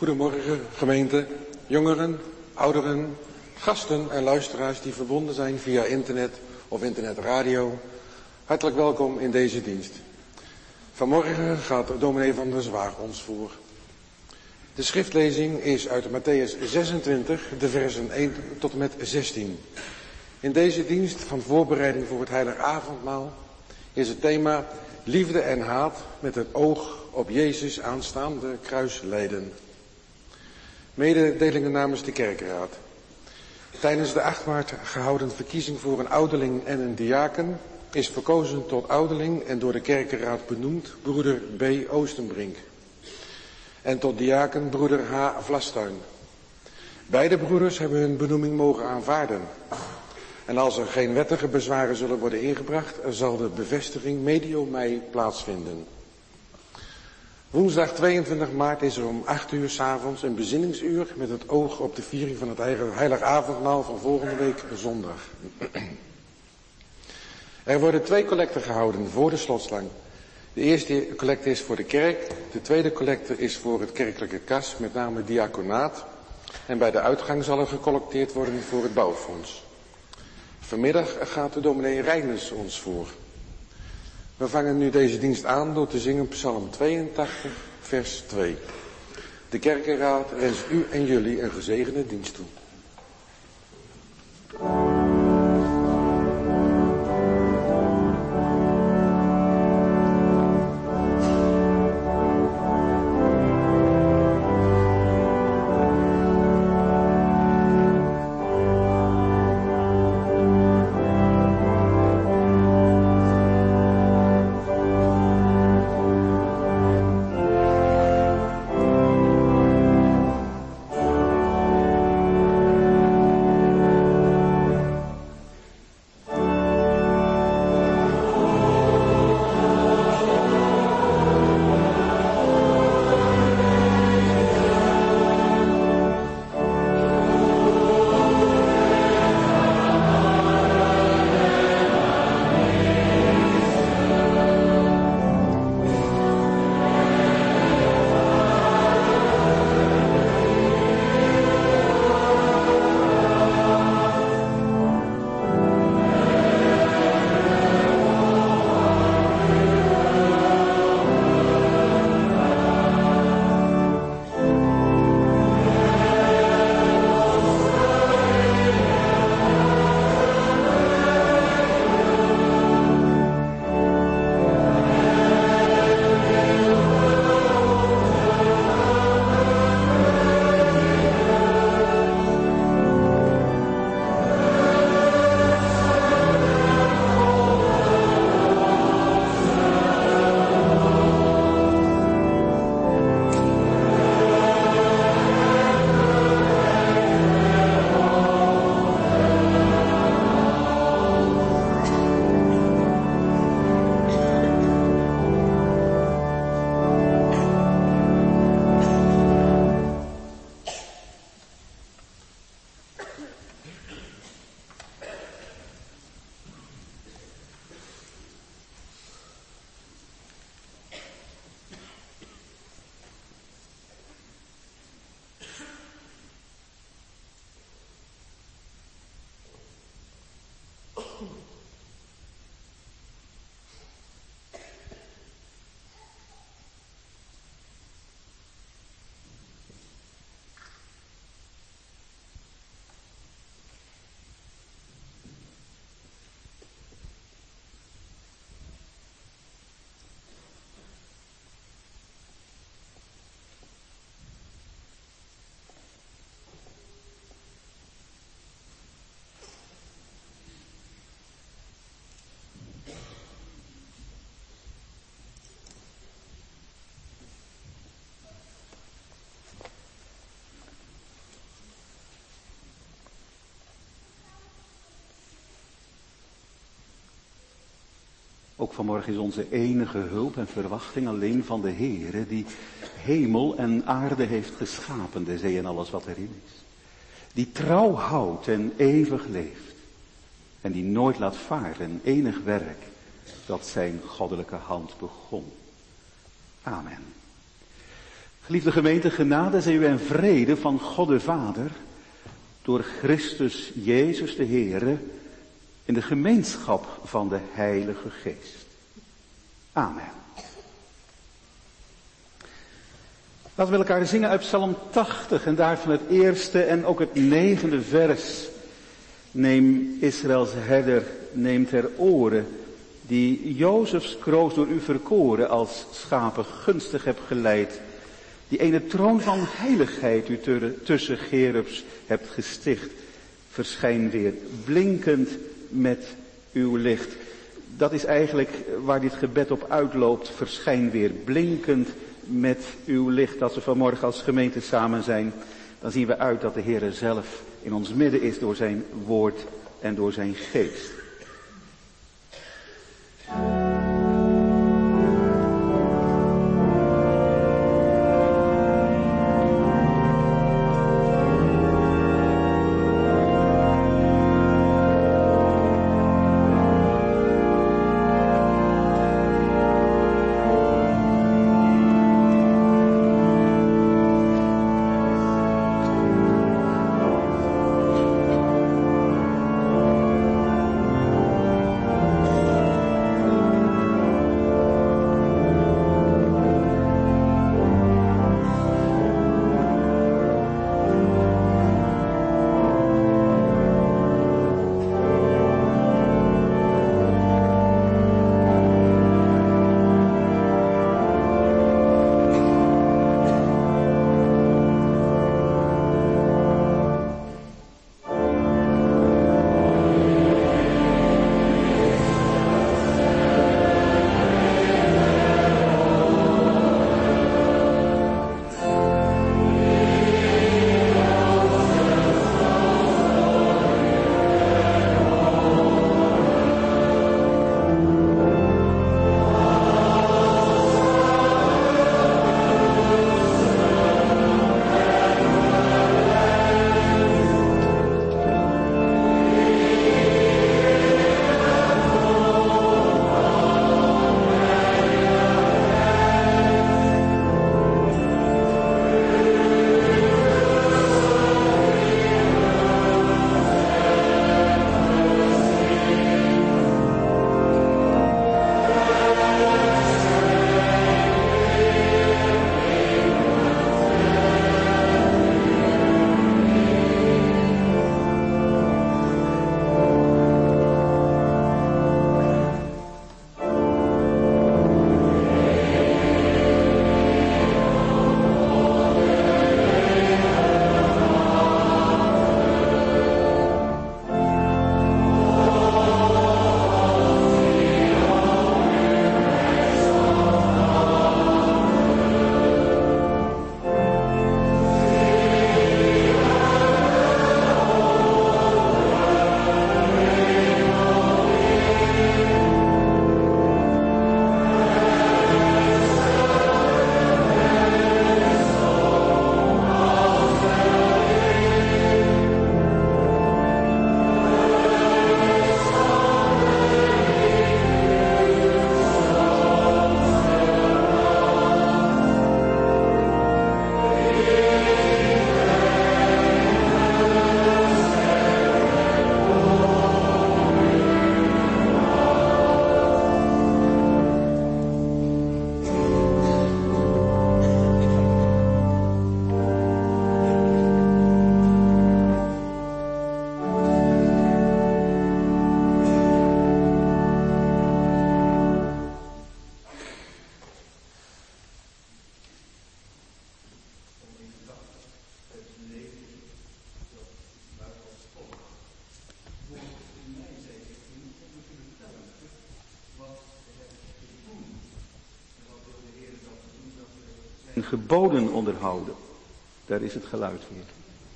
Goedemorgen gemeente, jongeren, ouderen, gasten en luisteraars die verbonden zijn via internet of internetradio. Hartelijk welkom in deze dienst. Vanmorgen gaat dominee van der Zwaag ons voor. De schriftlezing is uit Mattheüs 26, de versen 1 tot en met 16. In deze dienst van voorbereiding voor het heilige avondmaal is het thema liefde en haat met het oog op Jezus aanstaande kruislijden. Mededelingen namens de kerkenraad. Tijdens de 8 maart gehouden verkiezing voor een ouderling en een diaken is verkozen tot ouderling en door de kerkenraad benoemd broeder B. Oostenbrink. En tot diaken broeder H. Vlastuin. Beide broeders hebben hun benoeming mogen aanvaarden. En als er geen wettige bezwaren zullen worden ingebracht, zal de bevestiging medio mei plaatsvinden. Woensdag 22 maart is er om 8 uur 's avonds een bezinningsuur met het oog op de viering van het heilig avondmaal van volgende week zondag. Er worden 2 collecten gehouden voor de slotslang. De eerste collecte is voor de kerk, de tweede collecte is voor het kerkelijke kas, met name diaconaat. En bij de uitgang zal er gecollecteerd worden voor het bouwfonds. Vanmiddag gaat de dominee Reines ons voor. We vangen nu deze dienst aan door te zingen Psalm 82, vers 2. De kerkenraad wenst u en jullie een gezegende dienst toe. Ook vanmorgen is onze enige hulp en verwachting alleen van de Heere, die hemel en aarde heeft geschapen, de zee en alles wat erin is. Die trouw houdt en eeuwig leeft. En die nooit laat varen enig werk dat zijn goddelijke hand begon. Amen. Geliefde gemeente, genade zij u en vrede van God de Vader, door Christus Jezus de Heere, in de gemeenschap van de Heilige Geest. Amen. Laten we elkaar zingen uit Psalm 80 en daarvan het eerste en ook het 9e vers. Neem Israëls herder, neem ter oren, die Jozefs kroos door u verkoren als schapen gunstig hebt geleid. Die ene troon van heiligheid u tussen gerubs hebt gesticht. Verschijn weer blinkend met uw licht. Dat is eigenlijk waar dit gebed op uitloopt. Verschijn weer blinkend met uw licht. Als we vanmorgen als gemeente samen zijn, dan zien we uit dat de Heer zelf in ons midden is door zijn woord en door zijn geest. Geboden onderhouden. Daar is het geluid weer.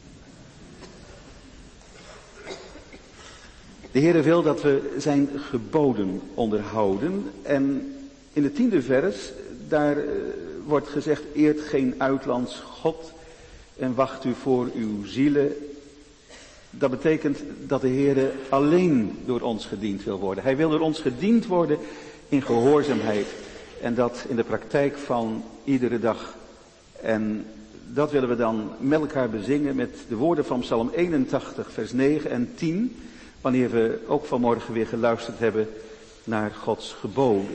De Heere wil dat we zijn geboden onderhouden. En in de 10e vers, daar wordt gezegd, eert geen uitlands God en wacht u voor uw zielen. Dat betekent dat de Heere alleen door ons gediend wil worden. Hij wil door ons gediend worden in gehoorzaamheid. En dat in de praktijk van iedere dag En dat willen we dan met elkaar bezingen met de woorden van Psalm 81, vers 9 en 10. Wanneer we ook vanmorgen weer geluisterd hebben naar Gods geboden.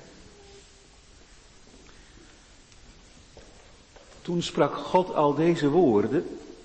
Toen sprak God al deze woorden.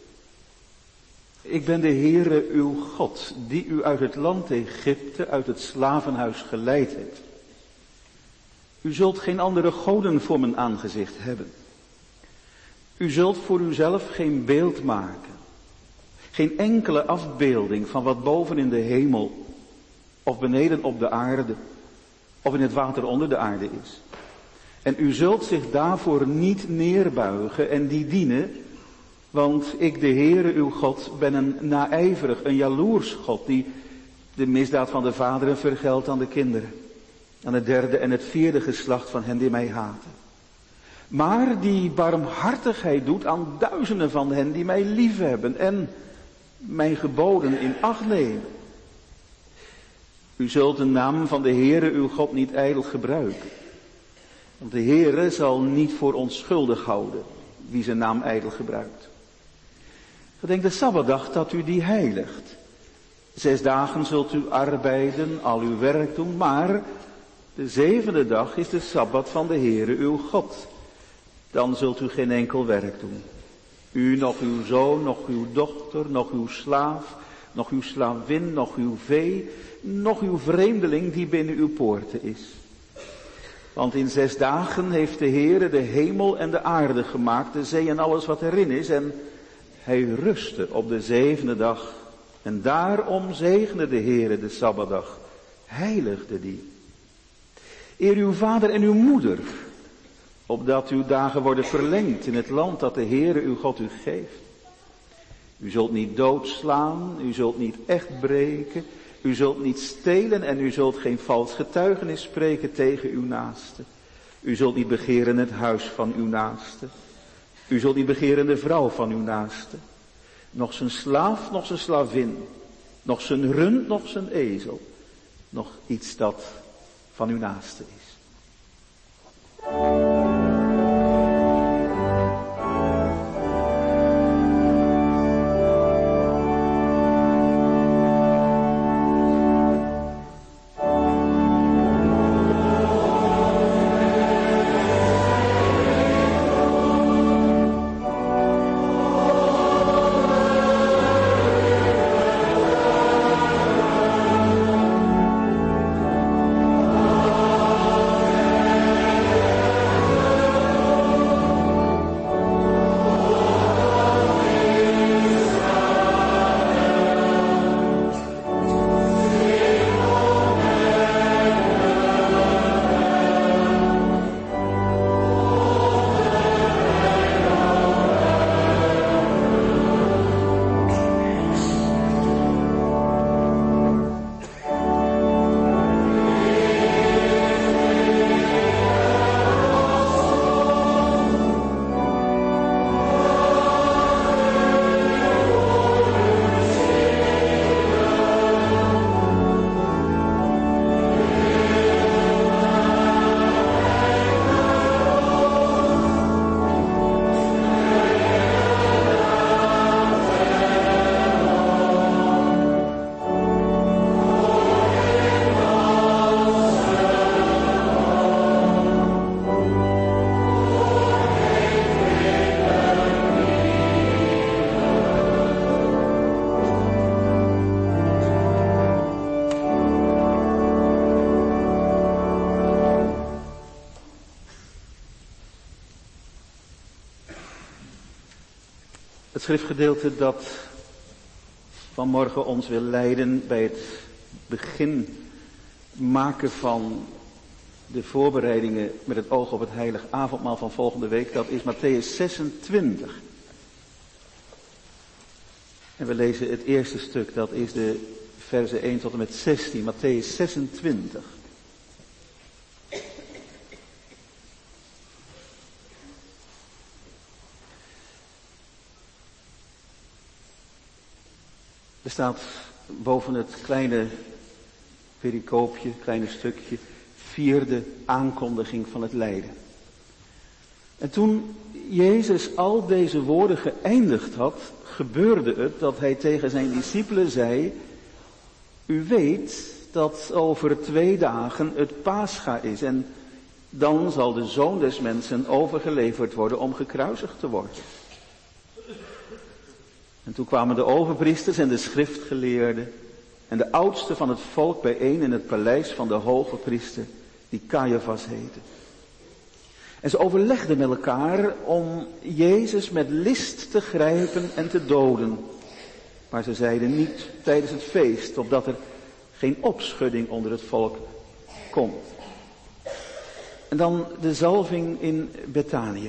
Ik ben de Heere uw God, die u uit het land Egypte, uit het slavenhuis geleid heeft. U zult geen andere goden voor mijn aangezicht hebben. U zult voor uzelf geen beeld maken. Geen enkele afbeelding van wat boven in de hemel, of beneden op de aarde, of in het water onder de aarde is. En u zult zich daarvoor niet neerbuigen en die dienen, want ik, de Heere uw God, ben een naijverig, een jaloers God, die de misdaad van de vaderen vergeldt aan de kinderen, aan het derde en het vierde geslacht van hen die mij haten. Maar die barmhartigheid doet aan duizenden van hen die mij liefhebben en mijn geboden in acht nemen. U zult de naam van de Heere uw God niet ijdel gebruiken. Want de Heere zal niet voor onschuldig houden wie zijn naam ijdel gebruikt. Gedenk de Sabbatdag dat u die heiligt. 6 dagen zult u arbeiden, al uw werk doen, maar de 7e dag is de Sabbat van de Heere uw God. Dan zult u geen enkel werk doen. U, nog uw zoon, nog uw dochter, nog uw slaaf, nog uw slavin, nog uw vee, nog uw vreemdeling die binnen uw poorten is. Want in 6 dagen heeft de Heere de hemel en de aarde gemaakt, de zee en alles wat erin is. En hij rustte op de 7e dag. En daarom zegende de Heere de Sabbatdag, heiligde die. Eer uw vader en uw moeder, opdat uw dagen worden verlengd in het land dat de Heere uw God u geeft. U zult niet doodslaan, u zult niet echt breken, u zult niet stelen en u zult geen vals getuigenis spreken tegen uw naaste. U zult niet begeren het huis van uw naaste. U zult niet begeren de vrouw van uw naaste. Nog zijn slaaf, nog zijn slavin. Nog zijn rund, nog zijn ezel. Nog iets dat van uw naaste is. Het schriftgedeelte dat vanmorgen ons wil leiden bij het begin maken van de voorbereidingen met het oog op het heilig avondmaal van volgende week, dat is Mattheüs 26. En we lezen het eerste stuk, dat is de versen 1 tot en met 16, Mattheüs 26. Er staat boven het kleine pericoopje, kleine stukje, 4e aankondiging van het lijden. En toen Jezus al deze woorden geëindigd had, gebeurde het dat hij tegen zijn discipelen zei: u weet dat over 2 dagen het Pascha is en dan zal de Zoon des Mensen overgeleverd worden om gekruisigd te worden. En toen kwamen de overpriesters en de schriftgeleerden en de oudsten van het volk bijeen in het paleis van de hoge priester, die Caiaphas heette. En ze overlegden met elkaar om Jezus met list te grijpen en te doden. Maar ze zeiden niet tijdens het feest, opdat er geen opschudding onder het volk komt. En dan de zalving in Betanië.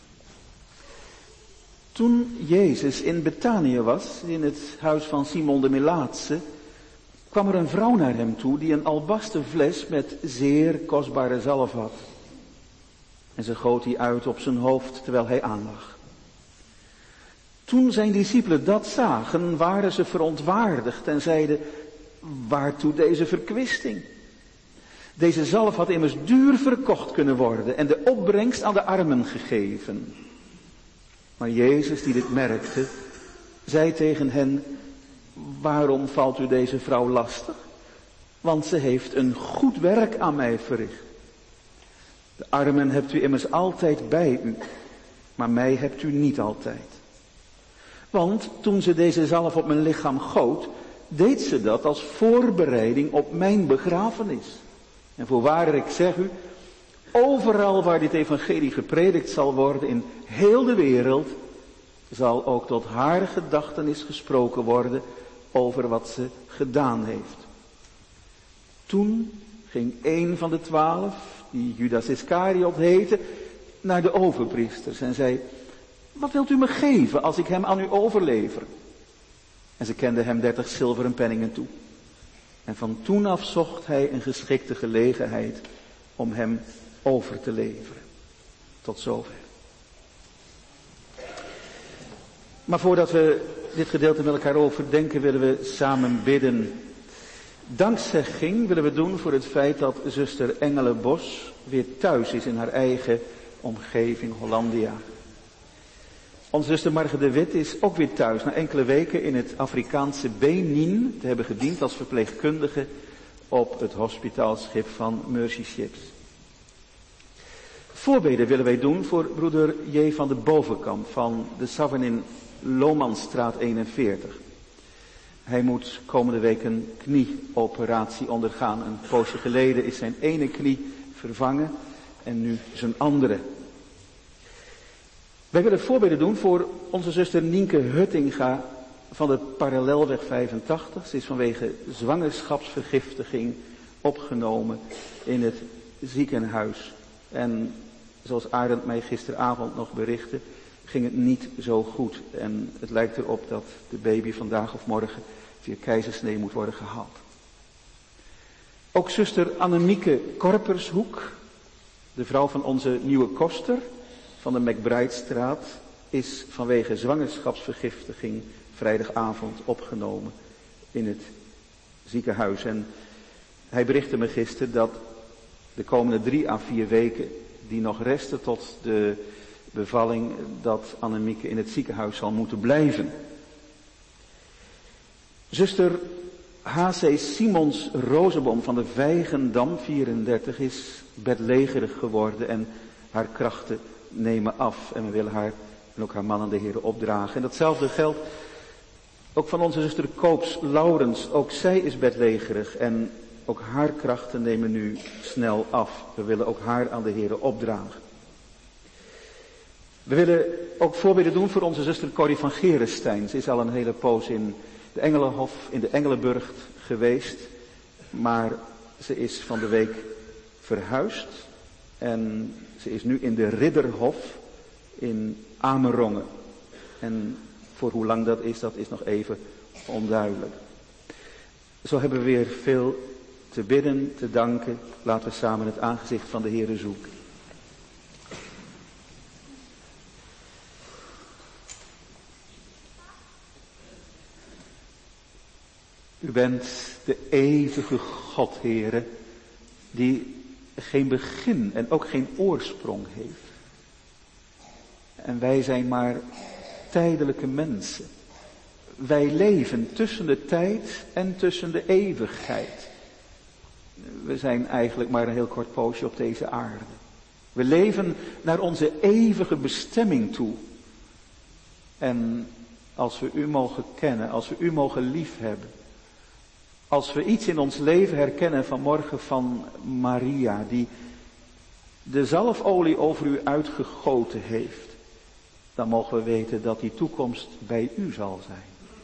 Toen Jezus in Betanië was, in het huis van Simon de Melaatse, kwam er een vrouw naar hem toe die een albasten fles met zeer kostbare zalf had. En ze goot die uit op zijn hoofd terwijl hij aanlag. Toen zijn discipelen dat zagen, waren ze verontwaardigd en zeiden: waartoe deze verkwisting? Deze zalf had immers duur verkocht kunnen worden en de opbrengst aan de armen gegeven. Maar Jezus, die dit merkte, zei tegen hen: waarom valt u deze vrouw lastig? Want ze heeft een goed werk aan mij verricht. De armen hebt u immers altijd bij u, maar mij hebt u niet altijd. Want toen ze deze zalf op mijn lichaam goot, deed ze dat als voorbereiding op mijn begrafenis. En voorwaar ik zeg u, overal waar dit evangelie gepredikt zal worden in heel de wereld, zal ook tot haar gedachtenis gesproken worden over wat ze gedaan heeft. Toen ging een van de 12, die Judas Iscariot heette, naar de overpriesters en zei: wat wilt u me geven als ik hem aan u overlever? En ze kenden hem 30 zilveren penningen toe. En van toen af zocht hij een geschikte gelegenheid om hem over te leveren. Tot zover. Maar voordat we dit gedeelte met elkaar overdenken, willen we samen bidden. Dankzegging willen we doen voor het feit dat zuster Engele Bos weer thuis is in haar eigen omgeving Hollandia. Onze zuster Marge de Wit is ook weer thuis na enkele weken in het Afrikaanse Benin te hebben gediend als verpleegkundige op het hospitaalschip van Mercy Ships. Voorbeden willen wij doen voor broeder J. van de Bovenkamp van de Savern in Lomanstraat 41. Hij moet komende week een knieoperatie ondergaan. Een poosje geleden is zijn ene knie vervangen en nu zijn andere. Wij willen voorbeden doen voor onze zuster Nienke Huttinga van de Parallelweg 85. Ze is vanwege zwangerschapsvergiftiging opgenomen in het ziekenhuis. En zoals Arend mij gisteravond nog berichtte, ging het niet zo goed. En het lijkt erop dat de baby vandaag of morgen via keizersnee moet worden gehaald. Ook zuster Annemieke Korpershoek, de vrouw van onze nieuwe koster van de McBridestraat, is vanwege zwangerschapsvergiftiging vrijdagavond opgenomen in het ziekenhuis. En hij berichtte me gisteren dat de komende 3 à 4 weken die nog resten tot de bevalling, dat Annemieke in het ziekenhuis zal moeten blijven. Zuster H.C. Simons Rozeboom van de Vijgendam 34 is bedlegerig geworden en haar krachten nemen af. En we willen haar en ook haar man aan de Heere opdragen. En datzelfde geldt ook van onze zuster Koops Laurens. Ook zij is bedlegerig en ook haar krachten nemen nu snel af. We willen ook haar aan de Heere opdragen. We willen ook voorbeden doen voor onze zuster Corrie van Gerenstein. Ze is al een hele poos in de Engelenhof, in de Engelenburgt geweest. Maar ze is van de week verhuisd. En ze is nu in de Ridderhof in Amerongen. En voor hoe lang dat is nog even onduidelijk. Zo hebben we weer veel te bidden, te danken. Laten we samen het aangezicht van de Heere zoeken. U bent de eeuwige God, Heere, die geen begin en ook geen oorsprong heeft. En wij zijn maar tijdelijke mensen. Wij leven tussen de tijd en tussen de eeuwigheid. We zijn eigenlijk maar een heel kort poosje op deze aarde. We leven naar onze eeuwige bestemming toe. En als we u mogen kennen, als we u mogen liefhebben, als we iets in ons leven herkennen vanmorgen van Maria, die de zalfolie over u uitgegoten heeft, dan mogen we weten dat die toekomst bij u zal zijn.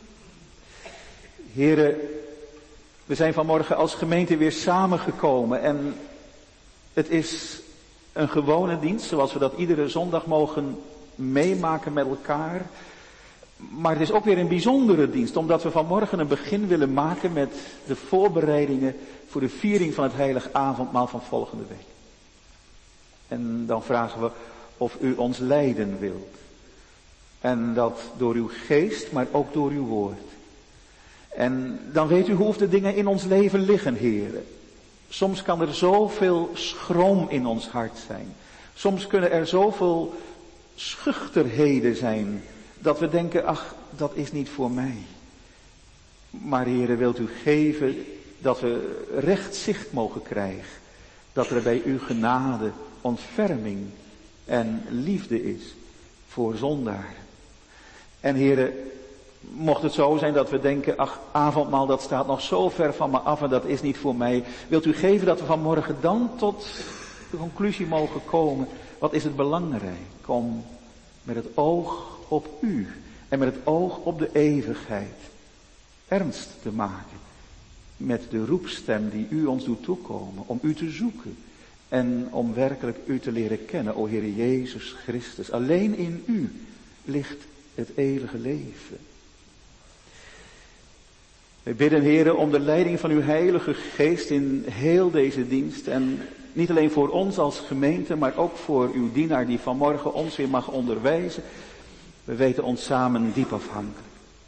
Heren, we zijn vanmorgen als gemeente weer samengekomen en het is een gewone dienst, zoals we dat iedere zondag mogen meemaken met elkaar. Maar het is ook weer een bijzondere dienst, omdat we vanmorgen een begin willen maken met de voorbereidingen voor de viering van het heilig avondmaal van volgende week. En dan vragen we of u ons leiden wilt. En dat door uw geest, maar ook door uw woord. En dan weet u hoe de dingen in ons leven liggen, heren. Soms kan er zoveel schroom in ons hart zijn. Soms kunnen er zoveel schuchterheden zijn, dat we denken, ach, dat is niet voor mij. Maar heren, wilt u geven dat we recht zicht mogen krijgen. Dat er bij u genade, ontferming en liefde is voor zondaren. En heren, mocht het zo zijn dat we denken, ach, avondmaal, dat staat nog zo ver van me af en dat is niet voor mij. Wilt u geven dat we vanmorgen dan tot de conclusie mogen komen, wat is het belangrijk om met het oog op u en met het oog op de eeuwigheid ernst te maken met de roepstem die u ons doet toekomen, om u te zoeken en om werkelijk u te leren kennen, o Heer Jezus Christus. Alleen in u ligt het eeuwige leven. Wij bidden, Heere, om de leiding van uw Heilige Geest in heel deze dienst. En niet alleen voor ons als gemeente, maar ook voor uw dienaar die vanmorgen ons weer mag onderwijzen. We weten ons samen diep afhankelijk.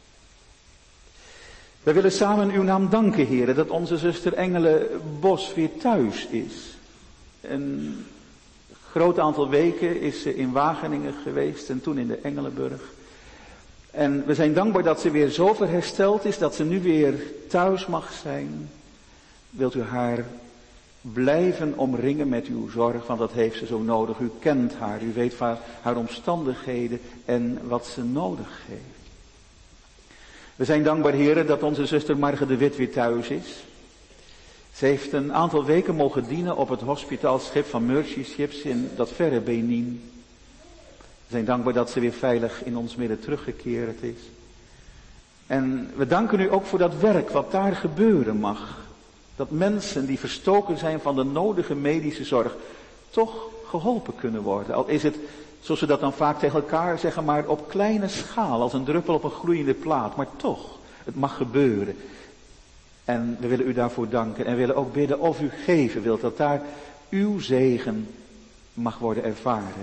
Wij willen samen uw naam danken, Heere, dat onze zuster Engele Bos weer thuis is. Een groot aantal weken is ze in Wageningen geweest en toen in de Engelenburg. En we zijn dankbaar dat ze weer zo ver hersteld is, dat ze nu weer thuis mag zijn. Wilt u haar blijven omringen met uw zorg, want dat heeft ze zo nodig. U kent haar, u weet haar omstandigheden en wat ze nodig heeft. We zijn dankbaar, heren, dat onze zuster Marge de Wit weer thuis is. Ze heeft een aantal weken mogen dienen op het hospitaalschip van Mercy Ships in dat verre Benin. We zijn dankbaar dat ze weer veilig in ons midden teruggekeerd is. En we danken u ook voor dat werk wat daar gebeuren mag. Dat mensen die verstoken zijn van de nodige medische zorg toch geholpen kunnen worden. Al is het, zoals we dat dan vaak tegen elkaar zeggen, maar op kleine schaal, als een druppel op een gloeiende plaat. Maar toch, het mag gebeuren. En we willen u daarvoor danken en willen ook bidden of u geven wilt dat daar uw zegen mag worden ervaren.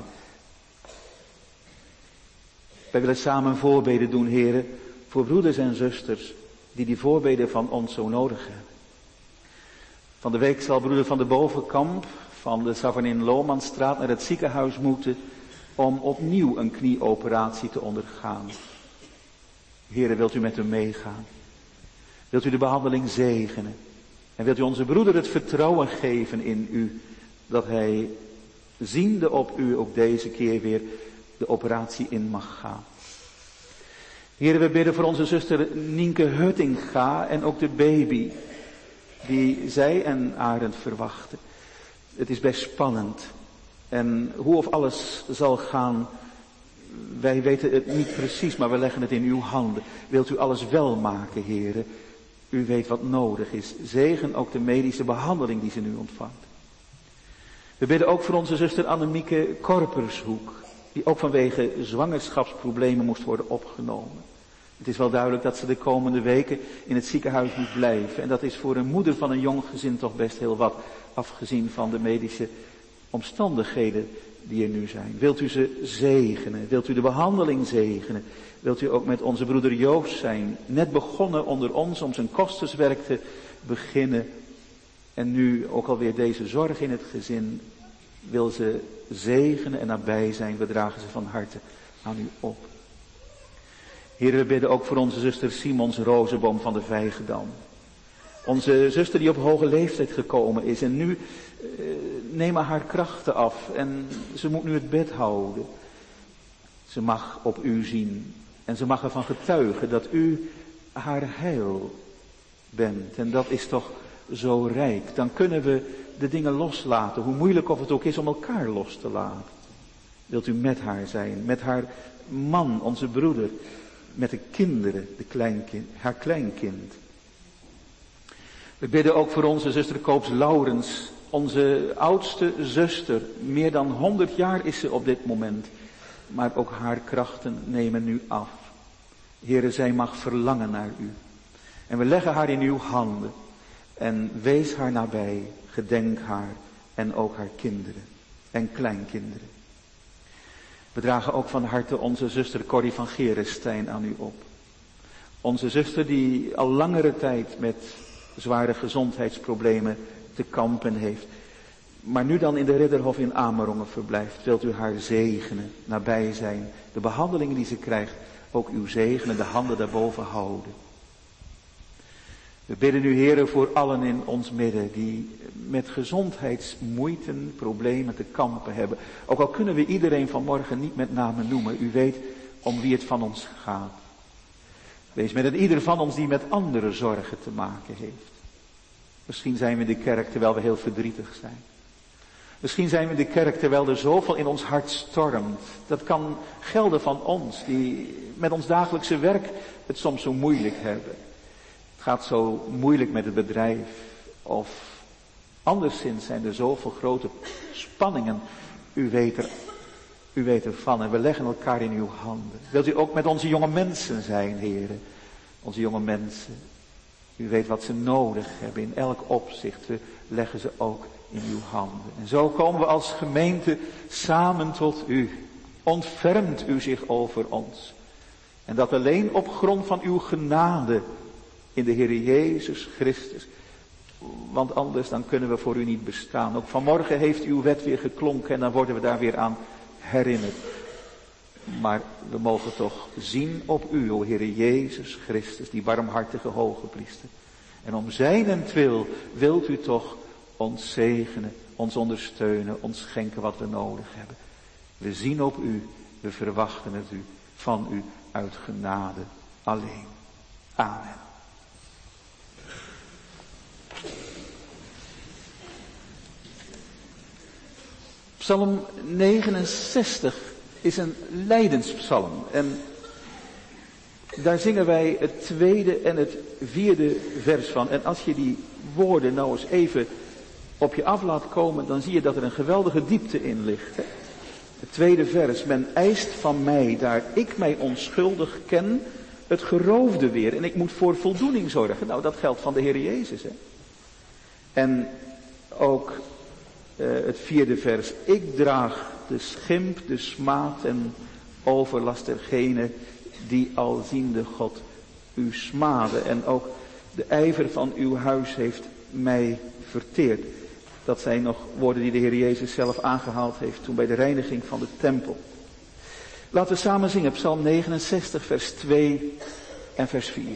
Wij willen samen voorbeden doen, heren, voor broeders en zusters die voorbeden van ons zo nodig hebben. Van de week zal broeder Van de Bovenkamp van de Savarin Lomanstraat naar het ziekenhuis moeten om opnieuw een knieoperatie te ondergaan. Heren, wilt u met hem meegaan? Wilt u de behandeling zegenen? En wilt u onze broeder het vertrouwen geven in u, dat hij, ziende op u, ook deze keer weer de operatie in mag gaan. Heren, we bidden voor onze zuster Nienke Huttinga en ook de baby die zij en Arend verwachten. Het is best spannend. En hoe of alles zal gaan, wij weten het niet precies, maar we leggen het in uw handen. Wilt u alles wel maken, heren? U weet wat nodig is. Zegen ook de medische behandeling die ze nu ontvangt. We bidden ook voor onze zuster Annemieke Korpershoek, die ook vanwege zwangerschapsproblemen moest worden opgenomen. Het is wel duidelijk dat ze de komende weken in het ziekenhuis moet blijven. En dat is voor een moeder van een jong gezin toch best heel wat, afgezien van de medische omstandigheden die er nu zijn. Wilt u ze zegenen? Wilt u de behandeling zegenen? Wilt u ook met onze broeder Joost zijn? Net begonnen onder ons om zijn kostenswerk te beginnen. En nu ook alweer deze zorg in het gezin. wil ze zegenen en nabij zijn. We dragen ze van harte aan u op. Heer, we bidden ook voor onze zuster Simons Rozenboom van de Vijgedam. Onze zuster die op hoge leeftijd gekomen is en nu nemen haar krachten af en ze moet nu het bed houden. Ze mag op u zien en ze mag ervan getuigen dat u haar heil bent. En dat is toch zo rijk. Dan kunnen we de dingen loslaten, hoe moeilijk of het ook is om elkaar los te laten. Wilt u met haar zijn, met haar man, onze broeder, met de kinderen, haar kleinkind. We bidden ook voor onze zuster Koops Laurens, onze oudste zuster. Meer dan 100 jaar is ze op dit moment. Maar ook haar krachten nemen nu af. Heere, zij mag verlangen naar u. En we leggen haar in uw handen. En wees haar nabij, gedenk haar en ook haar kinderen en kleinkinderen. We dragen ook van harte onze zuster Corrie van Gerestein aan u op. Onze zuster die al langere tijd met zware gezondheidsproblemen te kampen heeft. Maar nu dan in de Ridderhof in Amerongen verblijft. Wilt u haar zegenen, nabij zijn. De behandelingen die ze krijgt, ook uw zegenen, de handen daarboven houden. We bidden u, Heere, voor allen in ons midden die met gezondheidsmoeiten, problemen te kampen hebben. Ook al kunnen we iedereen vanmorgen niet met name noemen. U weet om wie het van ons gaat. Wees met een ieder van ons die met andere zorgen te maken heeft. Misschien zijn we in de kerk terwijl we heel verdrietig zijn. Misschien zijn we in de kerk terwijl er zoveel in ons hart stormt. Dat kan gelden van ons die met ons dagelijkse werk het soms zo moeilijk hebben. Het gaat zo moeilijk met het bedrijf. Of anderszins zijn er zoveel grote spanningen. U weet ervan en we leggen elkaar in uw handen. Wilt u ook met onze jonge mensen zijn, heren? Onze jonge mensen. U weet wat ze nodig hebben in elk opzicht. We leggen ze ook in uw handen. En zo komen we als gemeente samen tot u. Ontfermt u zich over ons. En dat alleen op grond van uw genade in de Heer Jezus Christus. Want anders dan kunnen we voor u niet bestaan. Ook vanmorgen heeft uw wet weer geklonken en dan worden we daar weer aan herinnerd. Maar we mogen toch zien op u, o Heer Jezus Christus, die barmhartige hoge priester. En om zijnentwil wilt u toch ons zegenen, ons ondersteunen, ons schenken wat we nodig hebben. We zien op u, we verwachten het u, van u uit genade alleen. Amen. Psalm 69 is een lijdenspsalm. En daar zingen wij het 2e en het 4e vers van. En als je die woorden nou eens even op je af laat komen, dan zie je dat er een geweldige diepte in ligt. Hè? Het 2e vers. Men eist van mij, daar ik mij onschuldig ken, het geroofde weer. En ik moet voor voldoening zorgen. Nou, dat geldt van de Heer Jezus. Hè? En ook het 4e vers. Ik draag de schimp, de smaad en overlast dergene die alziende God u smade. En ook de ijver van uw huis heeft mij verteerd. Dat zijn nog woorden die de Heer Jezus zelf aangehaald heeft toen bij de reiniging van de tempel. Laten we samen zingen, Psalm 69, vers 2 en vers 4.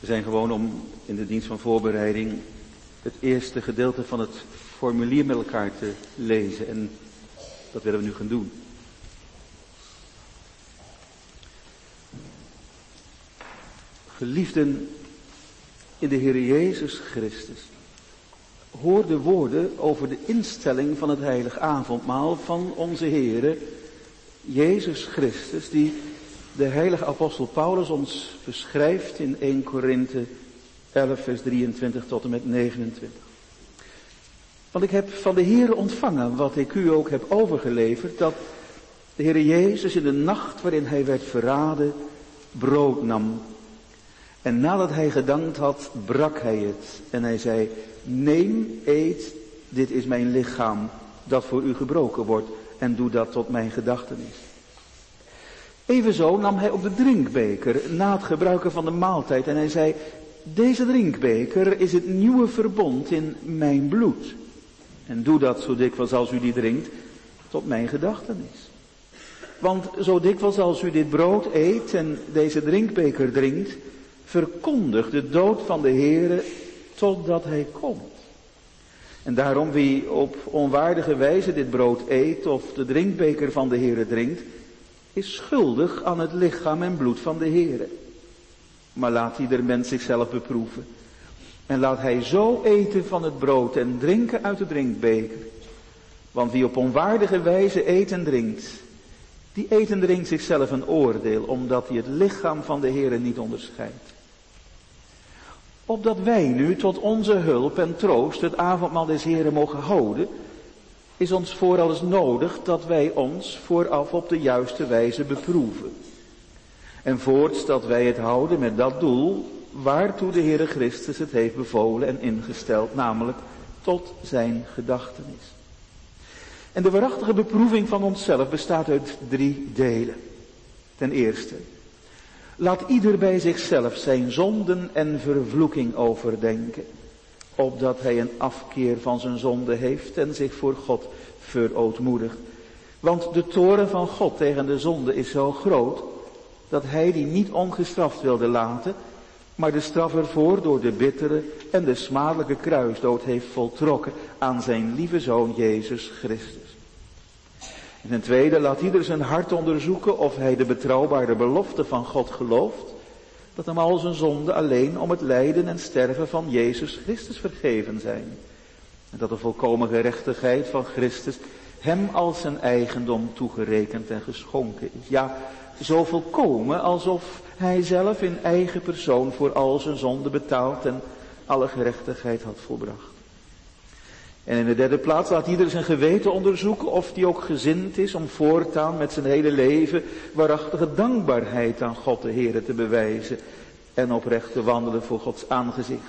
We zijn gewoon om in de dienst van voorbereiding het eerste gedeelte van het formulier met elkaar te lezen. En dat willen we nu gaan doen. Geliefden in de Heer Jezus Christus, hoor de woorden over de instelling van het heilig avondmaal van onze Heere Jezus Christus, die de heilige apostel Paulus ons beschrijft in 1 Korinthe 11 vers 23 tot en met 29. Want ik heb van de Heere ontvangen wat ik u ook heb overgeleverd, dat de Heere Jezus in de nacht waarin hij werd verraden brood nam. En nadat hij gedankt had, brak hij het. En hij zei, neem, eet, dit is mijn lichaam, dat voor u gebroken wordt. En doe dat tot mijn gedachtenis. Evenzo nam hij ook de drinkbeker na het gebruiken van de maaltijd. En hij zei, deze drinkbeker is het nieuwe verbond in mijn bloed. En doe dat zo dikwijls als u die drinkt, tot mijn gedachtenis. Want zo dikwijls als u dit brood eet en deze drinkbeker drinkt, verkondigt de dood van de Heere totdat hij komt. En daarom wie op onwaardige wijze dit brood eet of de drinkbeker van de Heere drinkt, is schuldig aan het lichaam en bloed van de Heere. Maar laat ieder mens zichzelf beproeven. En laat hij zo eten van het brood en drinken uit de drinkbeker. Want wie op onwaardige wijze eet en drinkt, die eet en drinkt zichzelf een oordeel, omdat hij het lichaam van de Heere niet onderscheidt. Opdat wij nu tot onze hulp en troost het avondmaal des Heeren mogen houden, is ons vooral eens nodig dat wij ons vooraf op de juiste wijze beproeven. En voorts dat wij het houden met dat doel waartoe de Heere Christus het heeft bevolen en ingesteld, namelijk tot zijn gedachtenis. En de waarachtige beproeving van onszelf bestaat uit 3 delen. Ten eerste, laat ieder bij zichzelf zijn zonden en vervloeking overdenken, opdat hij een afkeer van zijn zonde heeft en zich voor God verootmoedigt. Want de toorn van God tegen de zonde is zo groot, dat hij die niet ongestraft wilde laten, maar de straf ervoor door de bittere en de smadelijke kruisdood heeft voltrokken aan zijn lieve Zoon Jezus Christus. En ten tweede, laat ieder zijn hart onderzoeken of hij de betrouwbare belofte van God gelooft, dat hem al zijn zonden alleen om het lijden en sterven van Jezus Christus vergeven zijn. En dat de volkomen gerechtigheid van Christus hem als zijn eigendom toegerekend en geschonken is. Ja, zo volkomen alsof hij zelf in eigen persoon voor al zijn zonden betaald en alle gerechtigheid had volbracht. En in de derde plaats laat ieder zijn geweten onderzoeken of die ook gezind is om voortaan met zijn hele leven waarachtige dankbaarheid aan God de Heere te bewijzen en oprecht te wandelen voor Gods aangezicht.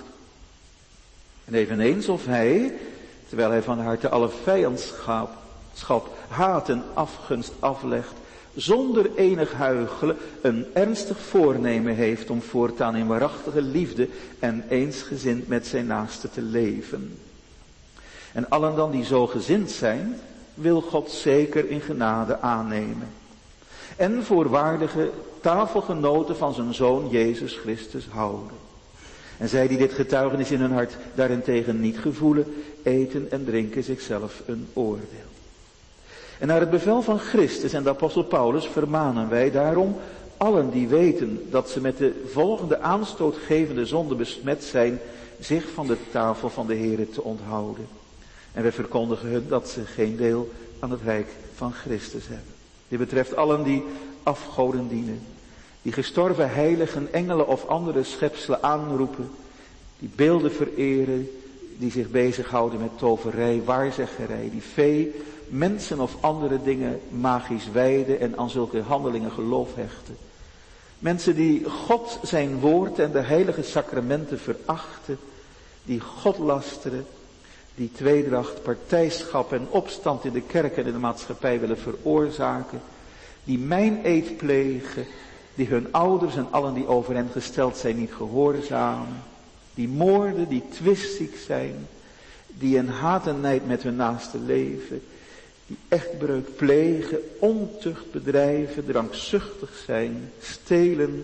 En eveneens of hij, terwijl hij van harte alle vijandschap, haat en afgunst aflegt, zonder enig huichelen een ernstig voornemen heeft om voortaan in waarachtige liefde en eensgezind met zijn naaste te leven. En allen dan die zo gezind zijn, wil God zeker in genade aannemen. En voor waardige tafelgenoten van zijn Zoon Jezus Christus houden. En zij die dit getuigenis in hun hart daarentegen niet gevoelen, eten en drinken zichzelf een oordeel. En naar het bevel van Christus en de apostel Paulus vermanen wij daarom allen die weten dat ze met de volgende aanstootgevende zonde besmet zijn, zich van de tafel van de Heere te onthouden. En wij verkondigen hun dat ze geen deel aan het rijk van Christus hebben. Dit betreft allen die afgoden dienen, die gestorven heiligen, engelen of andere schepselen aanroepen, die beelden vereren, die zich bezighouden met toverij, waarzeggerij, die vee, mensen of andere dingen magisch wijden en aan zulke handelingen geloof hechten. Mensen die God, zijn woord en de heilige sacramenten verachten, die God lasteren, die tweedracht, partijschap en opstand in de kerk en in de maatschappij willen veroorzaken, die meineed plegen, die hun ouders en allen die over hen gesteld zijn niet gehoorzamen, die moorden, die twistziek zijn, die in haat en nijd met hun naaste leven, die echtbreuk plegen, ontucht bedrijven, drankzuchtig zijn, stelen,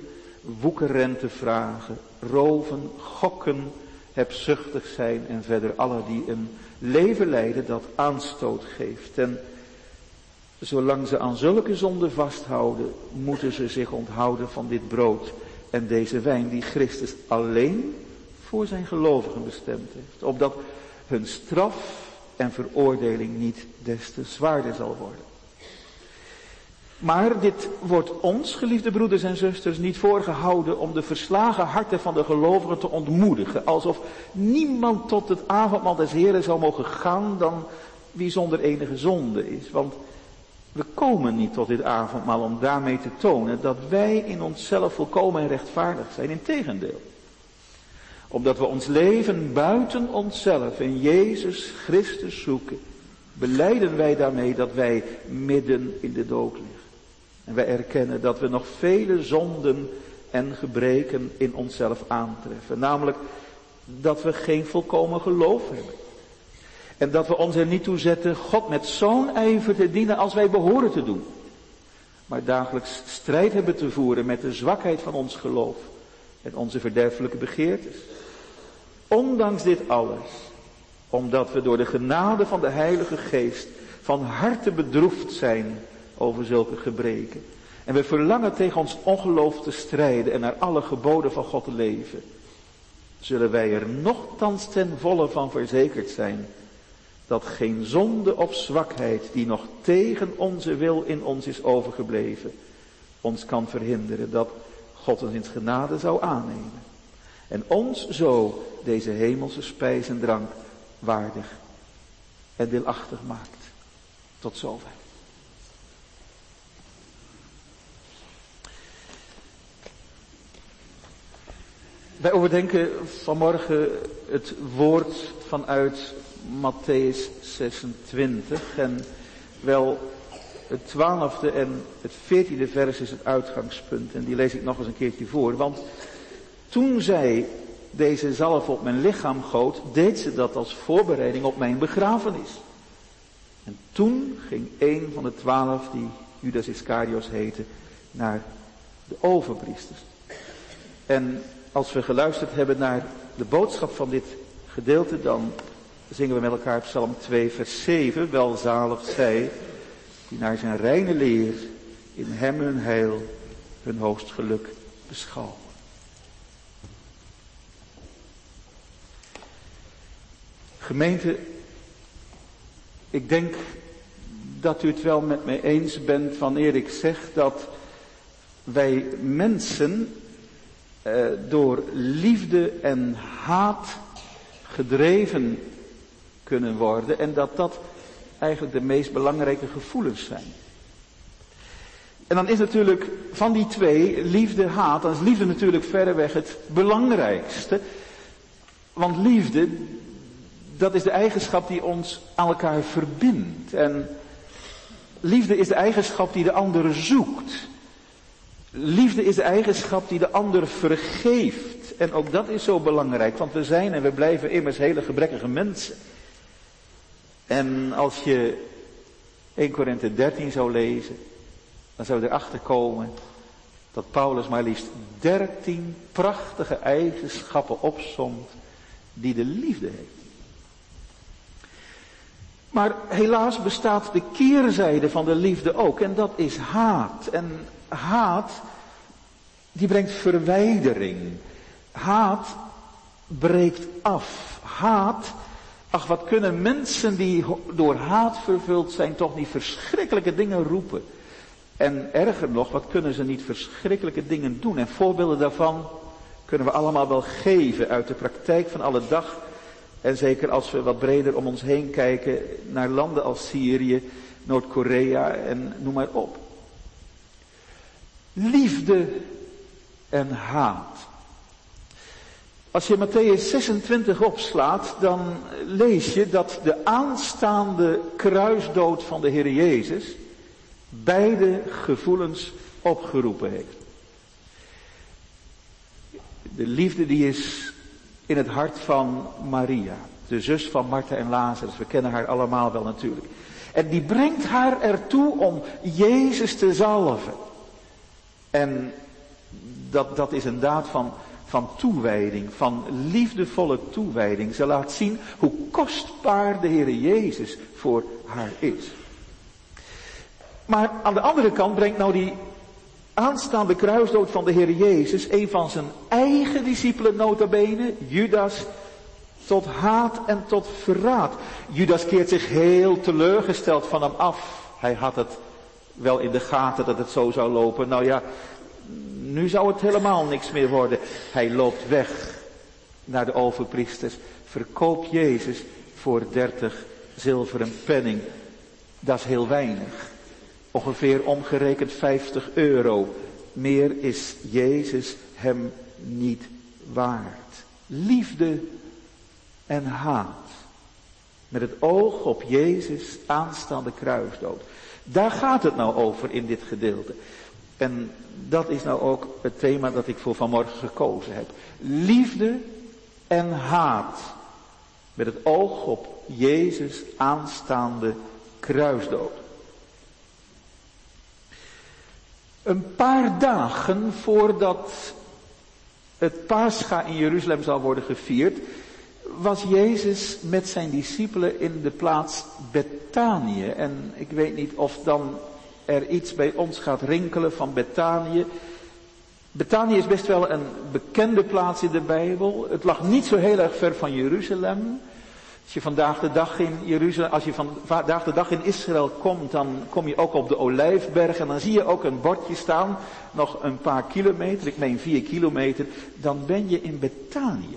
woekerrente vragen, roven, gokken, hebzuchtig zijn en verder alle die een leven leiden dat aanstoot geeft. En zolang ze aan zulke zonden vasthouden, moeten ze zich onthouden van dit brood en deze wijn die Christus alleen voor zijn gelovigen bestemd heeft. Opdat hun straf en veroordeling niet des te zwaarder zal worden. Maar dit wordt ons, geliefde broeders en zusters, niet voorgehouden om de verslagen harten van de gelovigen te ontmoedigen. Alsof niemand tot het avondmaal des Heren zou mogen gaan dan wie zonder enige zonde is. Want we komen niet tot dit avondmaal om daarmee te tonen dat wij in onszelf volkomen en rechtvaardig zijn. Integendeel. Omdat we ons leven buiten onszelf in Jezus Christus zoeken, belijden wij daarmee dat wij midden in de dood liggen. En wij erkennen dat we nog vele zonden en gebreken in onszelf aantreffen. Namelijk dat we geen volkomen geloof hebben. En dat we ons er niet toe zetten God met zo'n ijver te dienen als wij behoren te doen. Maar dagelijks strijd hebben te voeren met de zwakheid van ons geloof en onze verderfelijke begeertes. Ondanks dit alles, omdat we door de genade van de Heilige Geest van harte bedroefd zijn over zulke gebreken. En we verlangen tegen ons ongeloof te strijden en naar alle geboden van God te leven. Zullen wij er nochtans ten volle van verzekerd zijn dat geen zonde of zwakheid die nog tegen onze wil in ons is overgebleven, ons kan verhinderen dat God ons in genade zou aannemen. En ons zo deze hemelse spijs en drank waardig en deelachtig maakt. Tot zover. Wij overdenken vanmorgen het woord vanuit Mattheüs 26 en wel het 12e en het 14e vers is het uitgangspunt en die lees ik nog eens een keertje voor. Want toen zij deze zalf op mijn lichaam goot, deed ze dat als voorbereiding op mijn begrafenis. En toen ging een van de 12, die Judas Iscariot heette, naar de overpriesters. En als we geluisterd hebben naar de boodschap van dit gedeelte, dan zingen we met elkaar Psalm 2 vers 7. Welzalig zij die naar zijn reine leer in hem hun heil, hun hoogst geluk beschouwen. Gemeente, ik denk dat u het wel met mij eens bent wanneer ik zeg dat wij mensen door liefde en haat gedreven kunnen worden en dat dat eigenlijk de meest belangrijke gevoelens zijn. En dan is natuurlijk van die twee, liefde, haat, dan is liefde natuurlijk verreweg het belangrijkste. Want liefde, dat is de eigenschap die ons aan elkaar verbindt. En liefde is de eigenschap die de ander zoekt. Liefde is de eigenschap die de ander vergeeft. En ook dat is zo belangrijk, want we zijn en we blijven immers hele gebrekkige mensen. En als je 1 Korinthe 13 zou lezen, dan zou je erachter komen dat Paulus maar liefst 13 prachtige eigenschappen opsomt die de liefde heeft. Maar helaas bestaat de keerzijde van de liefde ook en dat is haat. En haat, die brengt verwijdering. Haat breekt af. Haat, ach wat kunnen mensen die door haat vervuld zijn toch niet verschrikkelijke dingen roepen. En erger nog, wat kunnen ze niet verschrikkelijke dingen doen. En voorbeelden daarvan kunnen we allemaal wel geven uit de praktijk van alle dag. En zeker als we wat breder om ons heen kijken naar landen als Syrië, Noord-Korea en noem maar op. Liefde en haat. Als je Mattheüs 26 opslaat, dan lees je dat de aanstaande kruisdood van de Heer Jezus beide gevoelens opgeroepen heeft. De liefde die is in het hart van Maria, de zus van Martha en Lazarus. We kennen haar allemaal wel natuurlijk. En die brengt haar ertoe om Jezus te zalven. En Dat is een daad van toewijding, van liefdevolle toewijding. Ze laat zien hoe kostbaar de Heere Jezus voor haar is. Maar aan de andere kant brengt nou die aanstaande kruisdood van de Heere Jezus een van zijn eigen discipelen nota bene, Judas, tot haat en tot verraad. Judas keert zich heel teleurgesteld van hem af. Hij had het wel in de gaten dat het zo zou lopen. Nou ja, nu zou het helemaal niks meer worden. Hij loopt weg naar de overpriesters. Verkoopt Jezus voor 30 zilveren penning. Dat is heel weinig. Ongeveer omgerekend €50. Meer is Jezus hem niet waard. Liefde en haat. Met het oog op Jezus aanstaande kruisdood. Daar gaat het nou over in dit gedeelte. En dat is nou ook het thema dat ik voor vanmorgen gekozen heb. Liefde en haat. Met het oog op Jezus aanstaande kruisdood. Een paar dagen voordat het Pascha in Jeruzalem zal worden gevierd, was Jezus met zijn discipelen in de plaats Betanië. En ik weet niet of dan er iets bij ons gaat rinkelen van Betanië. Betanië is best wel een bekende plaats in de Bijbel. Het lag niet zo heel erg ver van Jeruzalem. Als je vandaag de dag in Israël komt, dan kom je ook op de Olijfberg en dan zie je ook een bordje staan, nog een paar kilometer, ik meen 4 kilometer, dan ben je in Betanië.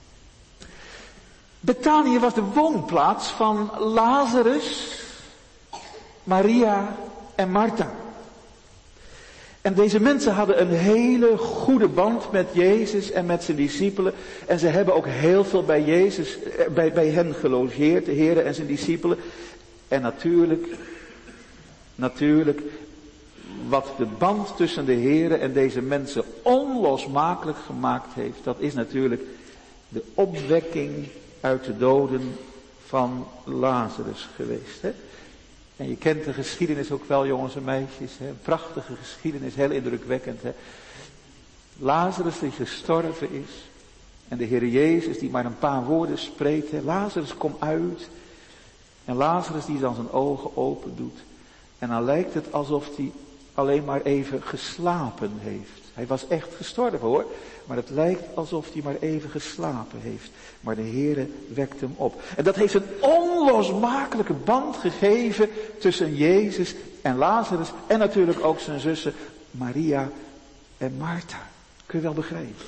Betanië was de woonplaats van Lazarus, Maria en Martha. En deze mensen hadden een hele goede band met Jezus en met zijn discipelen. En ze hebben ook heel veel bij Jezus, bij hen gelogeerd, de Heer en zijn discipelen. En natuurlijk, wat de band tussen de Heer en deze mensen onlosmakelijk gemaakt heeft, dat is natuurlijk de opwekking uit de doden van Lazarus geweest. Hè? En je kent de geschiedenis ook wel, jongens en meisjes. Hè? Een prachtige geschiedenis, heel indrukwekkend. Hè? Lazarus die gestorven is. En de Heer Jezus die maar een paar woorden spreekt. Hè? Lazarus, kom uit. En Lazarus die dan zijn ogen open doet. En dan lijkt het alsof hij alleen maar even geslapen heeft. Hij was echt gestorven hoor. Maar het lijkt alsof hij maar even geslapen heeft. Maar de Heere wekt hem op. En dat heeft een onlosmakelijke band gegeven tussen Jezus en Lazarus. En natuurlijk ook zijn zussen Maria en Martha. Kun je wel begrijpen.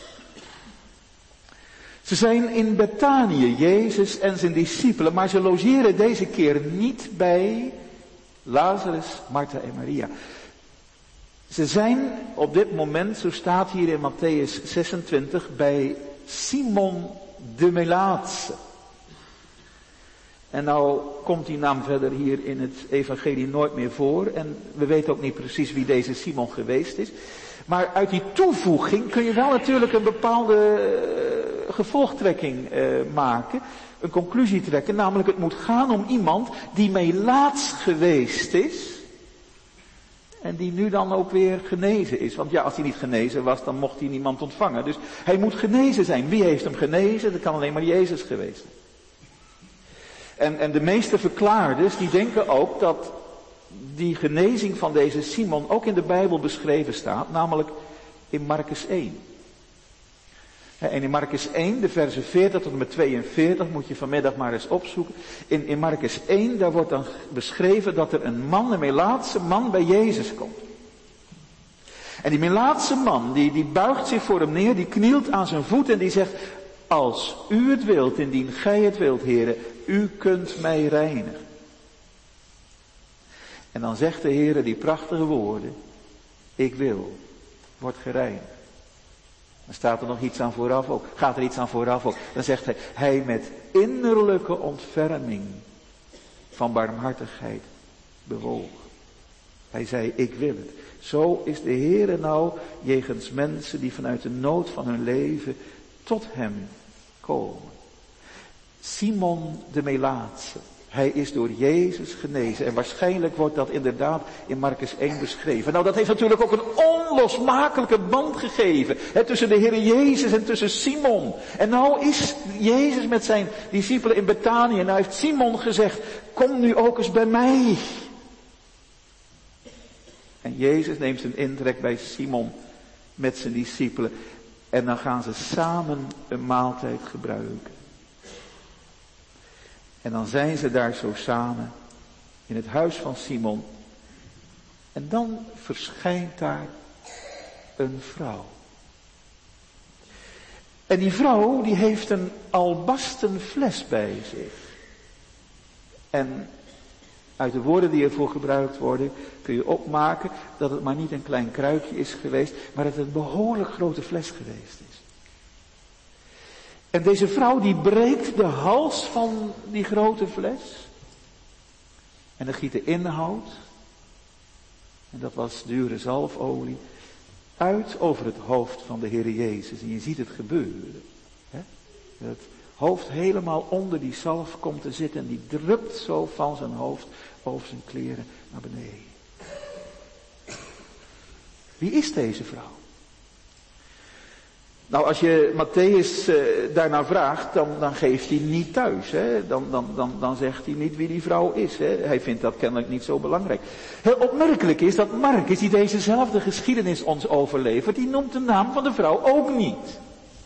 Ze zijn in Betanië, Jezus en zijn discipelen. Maar ze logeren deze keer niet bij Lazarus, Martha en Maria. Ze zijn op dit moment, zo staat hier in Mattheüs 26, bij Simon de Melaatse. En nou komt die naam verder hier in het evangelie nooit meer voor. En we weten ook niet precies wie deze Simon geweest is. Maar uit die toevoeging kun je wel natuurlijk een bepaalde gevolgtrekking maken. Een conclusie trekken. Namelijk het moet gaan om iemand die melaats geweest is. En die nu dan ook weer genezen is. Want ja, als hij niet genezen was, dan mocht hij niemand ontvangen. Dus hij moet genezen zijn. Wie heeft hem genezen? Dat kan alleen maar Jezus geweest zijn. En de meeste verklaarders, die denken ook dat die genezing van deze Simon ook in de Bijbel beschreven staat. Namelijk in Marcus 1. En in Marcus 1, de versen 40 tot en met 42, moet je vanmiddag maar eens opzoeken. In Marcus 1, daar wordt dan beschreven dat er een melaatse man bij Jezus komt. En die melaatse man, die buigt zich voor hem neer, die knielt aan zijn voet en die zegt, als u het wilt, indien gij het wilt, Heere, u kunt mij reinigen. En dan zegt de Heere die prachtige woorden, ik wil, word gereinigd. Dan staat er nog iets aan vooraf ook. Gaat er iets aan vooraf ook. Dan zegt hij met innerlijke ontferming van barmhartigheid bewogen. Hij zei, ik wil het. Zo is de Heere nou jegens mensen die vanuit de nood van hun leven tot hem komen. Simon de Melaatse. Hij is door Jezus genezen. En waarschijnlijk wordt dat inderdaad in Marcus 1 beschreven. Nou, dat heeft natuurlijk ook een onlosmakelijke band gegeven. Tussen de Heer Jezus en tussen Simon. En nou is Jezus met zijn discipelen in Betanië. En nou heeft Simon gezegd, kom nu ook eens bij mij. En Jezus neemt zijn intrek bij Simon met zijn discipelen. En dan gaan ze samen een maaltijd gebruiken. En dan zijn ze daar zo samen in het huis van Simon. En dan verschijnt daar een vrouw. En die vrouw die heeft een albasten fles bij zich. En uit de woorden die ervoor gebruikt worden kun je opmaken dat het maar niet een klein kruikje is geweest, maar dat het een behoorlijk grote fles geweest is. En deze vrouw die breekt de hals van die grote fles. En dan giet de inhoud, en dat was dure zalfolie, uit over het hoofd van de Heer Jezus. En je ziet het gebeuren. Hè? Het hoofd helemaal onder die zalf komt te zitten en die drupt zo van zijn hoofd over zijn kleren naar beneden. Wie is deze vrouw? Nou, als je Matthäus daarnaar vraagt, dan geeft hij niet thuis. Hè? Dan zegt hij niet wie die vrouw is. Hè? Hij vindt dat kennelijk niet zo belangrijk. Heel opmerkelijk is dat Marcus, die dezezelfde geschiedenis ons overlevert, die noemt de naam van de vrouw ook niet.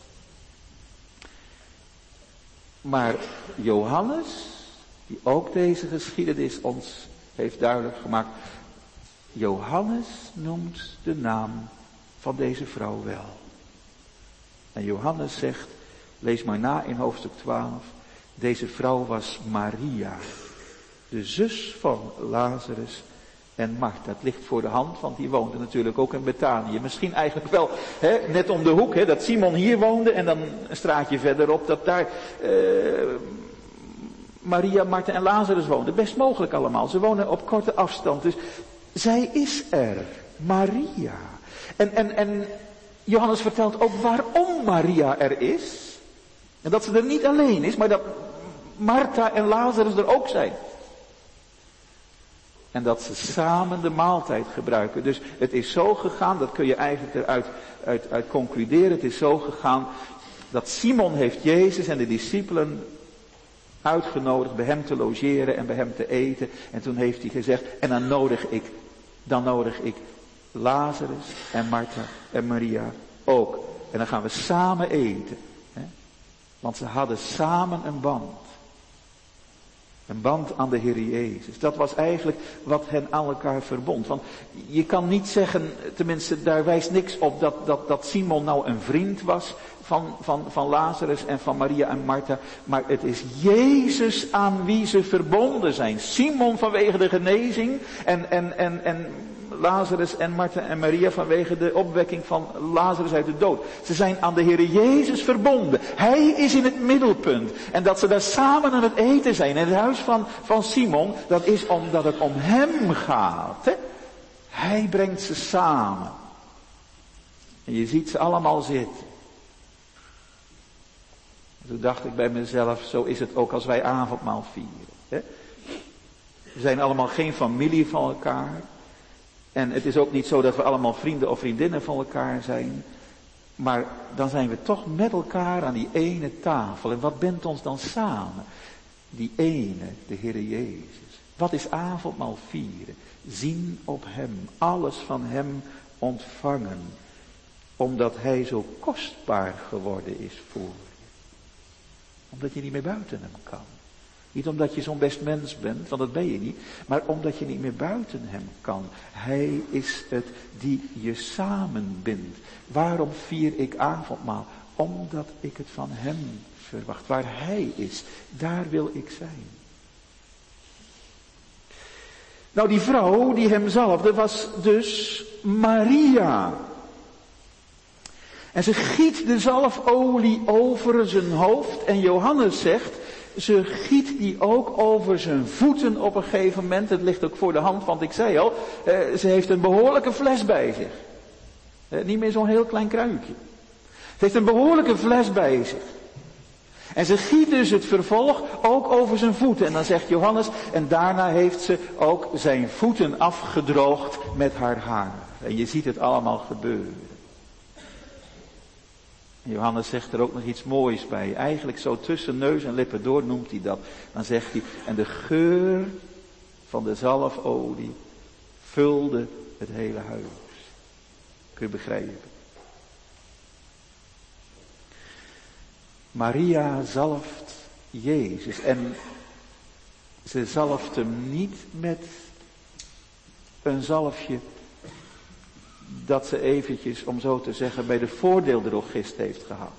Maar Johannes, die ook deze geschiedenis ons heeft duidelijk gemaakt, Johannes noemt de naam van deze vrouw wel. En Johannes zegt, lees maar na in hoofdstuk 12, deze vrouw was Maria, de zus van Lazarus en Martha. Het ligt voor de hand, want die woonde natuurlijk ook in Betanië. Misschien eigenlijk wel net om de hoek, dat Simon hier woonde en dan een straatje verderop, dat daar Maria, Martha en Lazarus woonden. Best mogelijk allemaal, ze wonen op korte afstand. Dus zij is er, Maria. En Johannes vertelt ook waarom Maria er is. En dat ze er niet alleen is, maar dat Martha en Lazarus er ook zijn. En dat ze samen de maaltijd gebruiken. Dus het is zo gegaan, dat kun je eigenlijk eruit uit concluderen. Het is zo gegaan dat Simon heeft Jezus en de discipelen uitgenodigd bij hem te logeren en bij hem te eten. En toen heeft hij gezegd, en dan nodig ik Lazarus en Martha en Maria ook. En dan gaan we samen eten. Hè? Want ze hadden samen een band. Een band aan de Heer Jezus. Dat was eigenlijk wat hen aan elkaar verbond. Want je kan niet zeggen, tenminste daar wijst niks op dat Simon nou een vriend was van Lazarus en van Maria en Martha. Maar het is Jezus aan wie ze verbonden zijn. Simon vanwege de genezing en Lazarus en Martha en Maria vanwege de opwekking van Lazarus uit de dood. Ze zijn aan de Heer Jezus verbonden. Hij is in het middelpunt. En dat ze daar samen aan het eten zijn in het huis van Simon, dat is omdat het om hem gaat. Hè? Hij brengt ze samen. En je ziet ze allemaal zitten. Toen dacht ik bij mezelf, zo is het ook als wij avondmaal vieren. Hè? We zijn allemaal geen familie van elkaar. En het is ook niet zo dat we allemaal vrienden of vriendinnen van elkaar zijn. Maar dan zijn we toch met elkaar aan die ene tafel. En wat bindt ons dan samen? Die ene, de Heer Jezus. Wat is avondmaal vieren? Zien op hem, alles van hem ontvangen. Omdat hij zo kostbaar geworden is voor je. Omdat je niet meer buiten hem kan. Niet omdat je zo'n best mens bent, want dat ben je niet. Maar omdat je niet meer buiten hem kan. Hij is het die je samenbindt. Waarom vier ik avondmaal? Omdat ik het van hem verwacht. Waar hij is, daar wil ik zijn. Nou, die vrouw die hem zalfde was dus Maria. En ze giet de zalfolie over zijn hoofd. En Johannes zegt, ze giet die ook over zijn voeten op een gegeven moment. Het ligt ook voor de hand, want ik zei al, ze heeft een behoorlijke fles bij zich. Niet meer zo'n heel klein kruikje. Ze heeft een behoorlijke fles bij zich. En ze giet dus het vervolg ook over zijn voeten. En dan zegt Johannes, en daarna heeft ze ook zijn voeten afgedroogd met haar haar. En je ziet het allemaal gebeuren. Johannes zegt er ook nog iets moois bij. Eigenlijk zo tussen neus en lippen door noemt hij dat. Dan zegt hij, en de geur van de zalfolie vulde het hele huis. Kun je begrijpen? Maria zalft Jezus. En ze zalft hem niet met een zalfje dat ze eventjes, om zo te zeggen, bij de voordeeldrogist heeft gehaald.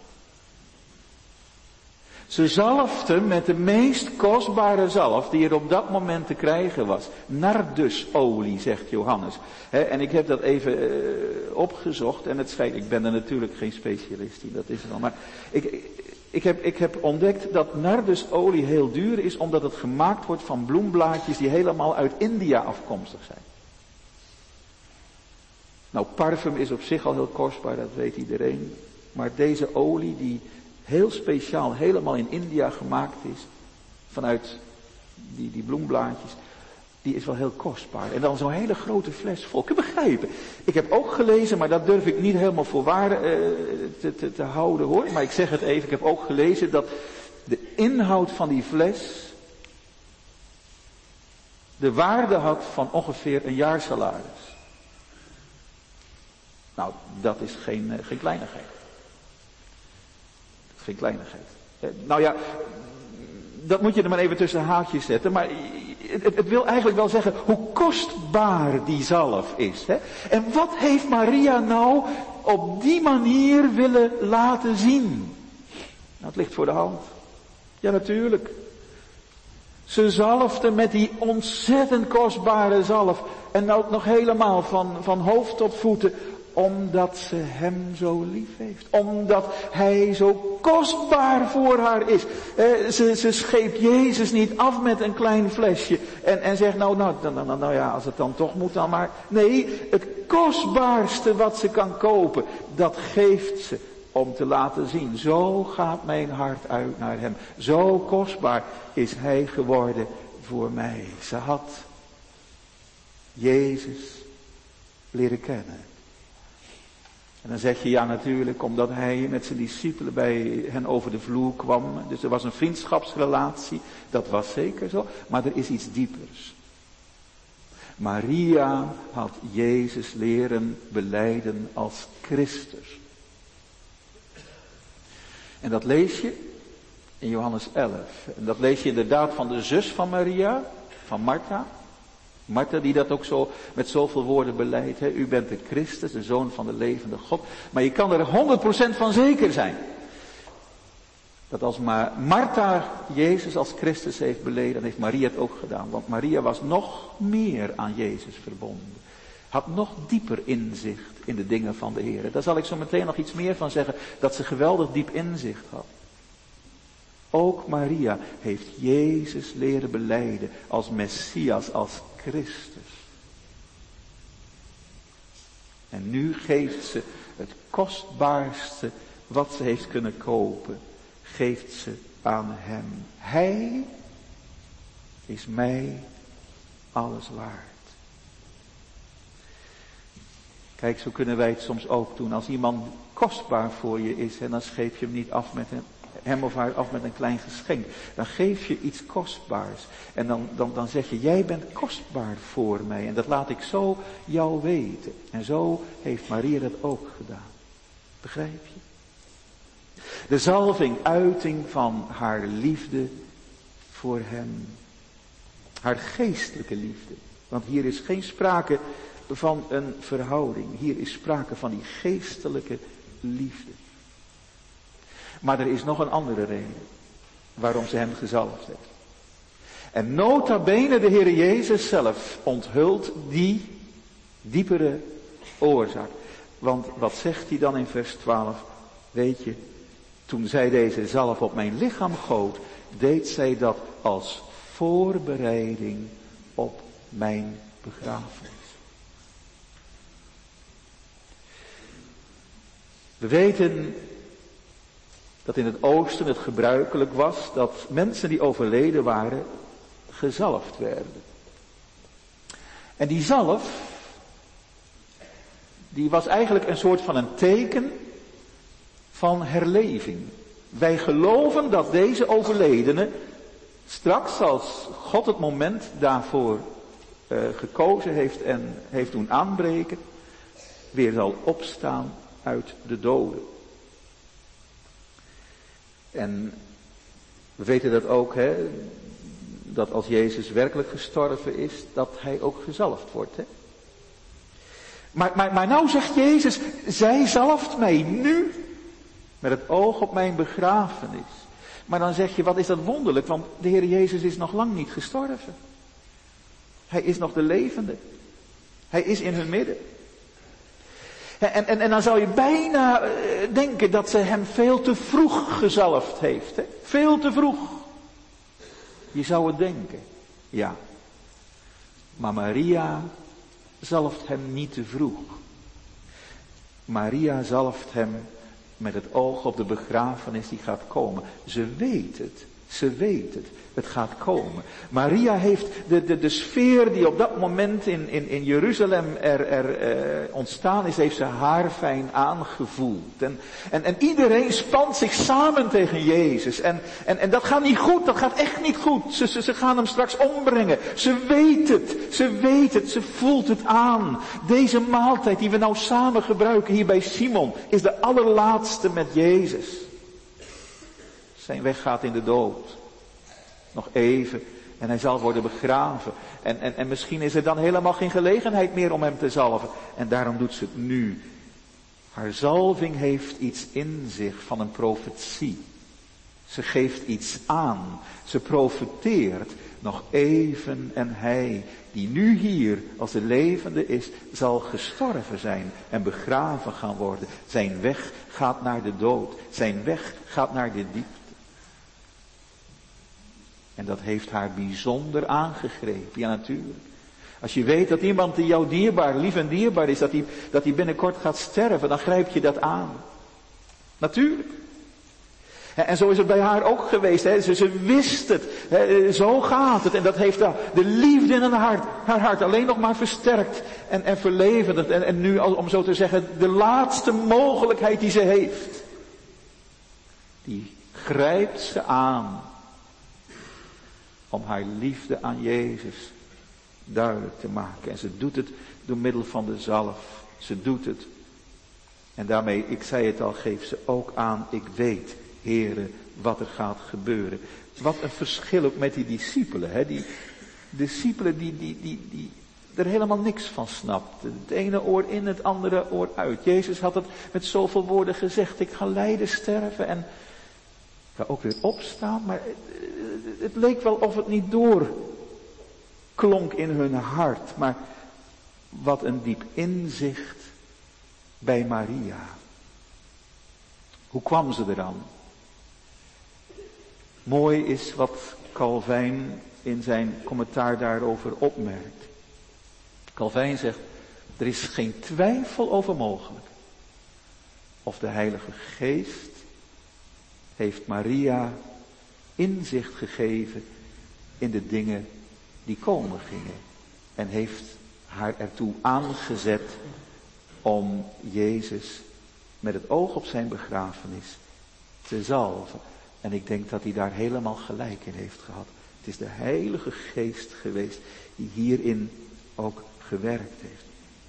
Ze zalft hem met de meest kostbare zalf die er op dat moment te krijgen was. Nardusolie, zegt Johannes. En ik heb dat even opgezocht en het schijnt, ik ben er natuurlijk geen specialist in, dat is het al. Maar ik heb ontdekt dat nardusolie heel duur is omdat het gemaakt wordt van bloemblaadjes die helemaal uit India afkomstig zijn. Nou, parfum is op zich al heel kostbaar, dat weet iedereen. Maar deze olie die heel speciaal, helemaal in India gemaakt is, vanuit die bloemblaadjes, die is wel heel kostbaar. En dan zo'n hele grote fles vol. Kun je begrijpen? Ik heb ook gelezen, maar dat durf ik niet helemaal voor waar te houden hoor. Maar ik zeg het even, ik heb ook gelezen dat de inhoud van die fles de waarde had van ongeveer een jaarsalaris. Nou, dat is geen kleinigheid. Dat is geen kleinigheid. Nou ja, dat moet je er maar even tussen haakjes zetten. Maar het wil eigenlijk wel zeggen hoe kostbaar die zalf is. Hè? En wat heeft Maria nou op die manier willen laten zien? Nou, het ligt voor de hand. Ja, natuurlijk. Ze zalfde met die ontzettend kostbare zalf. En ook nog helemaal van hoofd tot voeten. Omdat ze hem zo lief heeft. Omdat hij zo kostbaar voor haar is. Ze scheept Jezus niet af met een klein flesje. En zegt nou ja, als het dan toch moet dan maar. Nee, het kostbaarste wat ze kan kopen. Dat geeft ze om te laten zien. Zo gaat mijn hart uit naar hem. Zo kostbaar is hij geworden voor mij. Ze had Jezus leren kennen. En dan zeg je ja natuurlijk omdat hij met zijn discipelen bij hen over de vloer kwam. Dus er was een vriendschapsrelatie. Dat was zeker zo. Maar er is iets diepers. Maria had Jezus leren belijden als Christus. En dat lees je in Johannes 11. En dat lees je inderdaad van de zus van Maria, van Martha. Martha die dat ook zo met zoveel woorden beleidt. U bent de Christus, de Zoon van de levende God. Maar je kan er 100% van zeker zijn. Dat als Martha Jezus als Christus heeft beleden, dan heeft Maria het ook gedaan. Want Maria was nog meer aan Jezus verbonden. Had nog dieper inzicht in de dingen van de Heer. Daar zal ik zo meteen nog iets meer van zeggen. Dat ze geweldig diep inzicht had. Ook Maria heeft Jezus leren belijden als Messias, als Christus. En nu geeft ze het kostbaarste wat ze heeft kunnen kopen. Geeft ze aan hem. Hij is mij alles waard. Kijk, zo kunnen wij het soms ook doen. Als iemand kostbaar voor je is, en dan scheep je hem niet af met hem of haar af met een klein geschenk. Dan geef je iets kostbaars. En dan zeg je, jij bent kostbaar voor mij. En dat laat ik zo jou weten. En zo heeft Maria dat ook gedaan. Begrijp je? De zalving, uiting van haar liefde voor hem. Haar geestelijke liefde. Want hier is geen sprake van een verhouding. Hier is sprake van die geestelijke liefde. Maar er is nog een andere reden waarom ze hem gezalfd heeft. En nota bene de Heer Jezus zelf onthult die diepere oorzaak. Want wat zegt hij dan in vers 12? Weet je, toen zij deze zalf op mijn lichaam goot, deed zij dat als voorbereiding op mijn begrafenis. We weten dat in het oosten het gebruikelijk was dat mensen die overleden waren, gezalfd werden. En die zalf, die was eigenlijk een soort van een teken van herleving. Wij geloven dat deze overledene straks, als God het moment daarvoor gekozen heeft en heeft doen aanbreken, weer zal opstaan uit de doden. En we weten dat ook, dat als Jezus werkelijk gestorven is, dat hij ook gezalfd wordt. Maar nou zegt Jezus, zij zalft mij nu met het oog op mijn begrafenis. Maar dan zeg je, wat is dat wonderlijk, want de Heer Jezus is nog lang niet gestorven. Hij is nog de levende. Hij is in hun midden. En dan zou je bijna denken dat ze hem veel te vroeg gezalfd heeft. Hè? Veel te vroeg. Je zou het denken. Ja. Maar Maria zalft hem niet te vroeg. Maria zalft hem met het oog op de begrafenis die gaat komen. Ze weet het. Ze weet het. Het gaat komen. Maria heeft de sfeer die op dat moment in Jeruzalem er ontstaan is, heeft ze haarfijn aangevoeld. En iedereen spant zich samen tegen Jezus. En dat gaat niet goed, dat gaat echt niet goed. Ze gaan hem straks ombrengen. Ze weet het, ze weet het, ze voelt het aan. Deze maaltijd die we nou samen gebruiken hier bij Simon is de allerlaatste met Jezus. Zijn weg gaat in de dood. Nog even en hij zal worden begraven. En misschien is er dan helemaal geen gelegenheid meer om hem te zalven. En daarom doet ze het nu. Haar zalving heeft iets in zich van een profetie. Ze geeft iets aan. Ze profeteert. Nog even en hij die nu hier als de levende is, zal gestorven zijn en begraven gaan worden. Zijn weg gaat naar de dood. Zijn weg gaat naar de diepte. En dat heeft haar bijzonder aangegrepen. Ja, natuurlijk. Als je weet dat iemand die jou dierbaar, lief en dierbaar is, dat die binnenkort gaat sterven, dan grijp je dat aan. Natuurlijk. En zo is het bij haar ook geweest. Ze wist het. Zo gaat het. En dat heeft de liefde in haar hart alleen nog maar versterkt en verlevendigd. En nu, om zo te zeggen, de laatste mogelijkheid die ze heeft, die grijpt ze aan. Om haar liefde aan Jezus duidelijk te maken. En ze doet het door middel van de zalf. Ze doet het. En daarmee, ik zei het al, geeft ze ook aan, ik weet, Heere, wat er gaat gebeuren. Wat een verschil ook met die discipelen. Die discipelen die er helemaal niks van snapten. Het ene oor in, het andere oor uit. Jezus had het met zoveel woorden gezegd. Ik ga lijden, sterven en ga ook weer opstaan. Maar het leek wel of het niet doorklonk in hun hart. Maar wat een diep inzicht bij Maria. Hoe kwam ze eraan? Mooi is wat Calvijn in zijn commentaar daarover opmerkt. Calvijn zegt, er is geen twijfel over mogelijk. Of de Heilige Geest heeft Maria inzicht gegeven in de dingen die komen gingen. En heeft haar ertoe aangezet om Jezus met het oog op zijn begrafenis te zalven. En ik denk dat hij daar helemaal gelijk in heeft gehad. Het is de Heilige Geest geweest die hierin ook gewerkt heeft.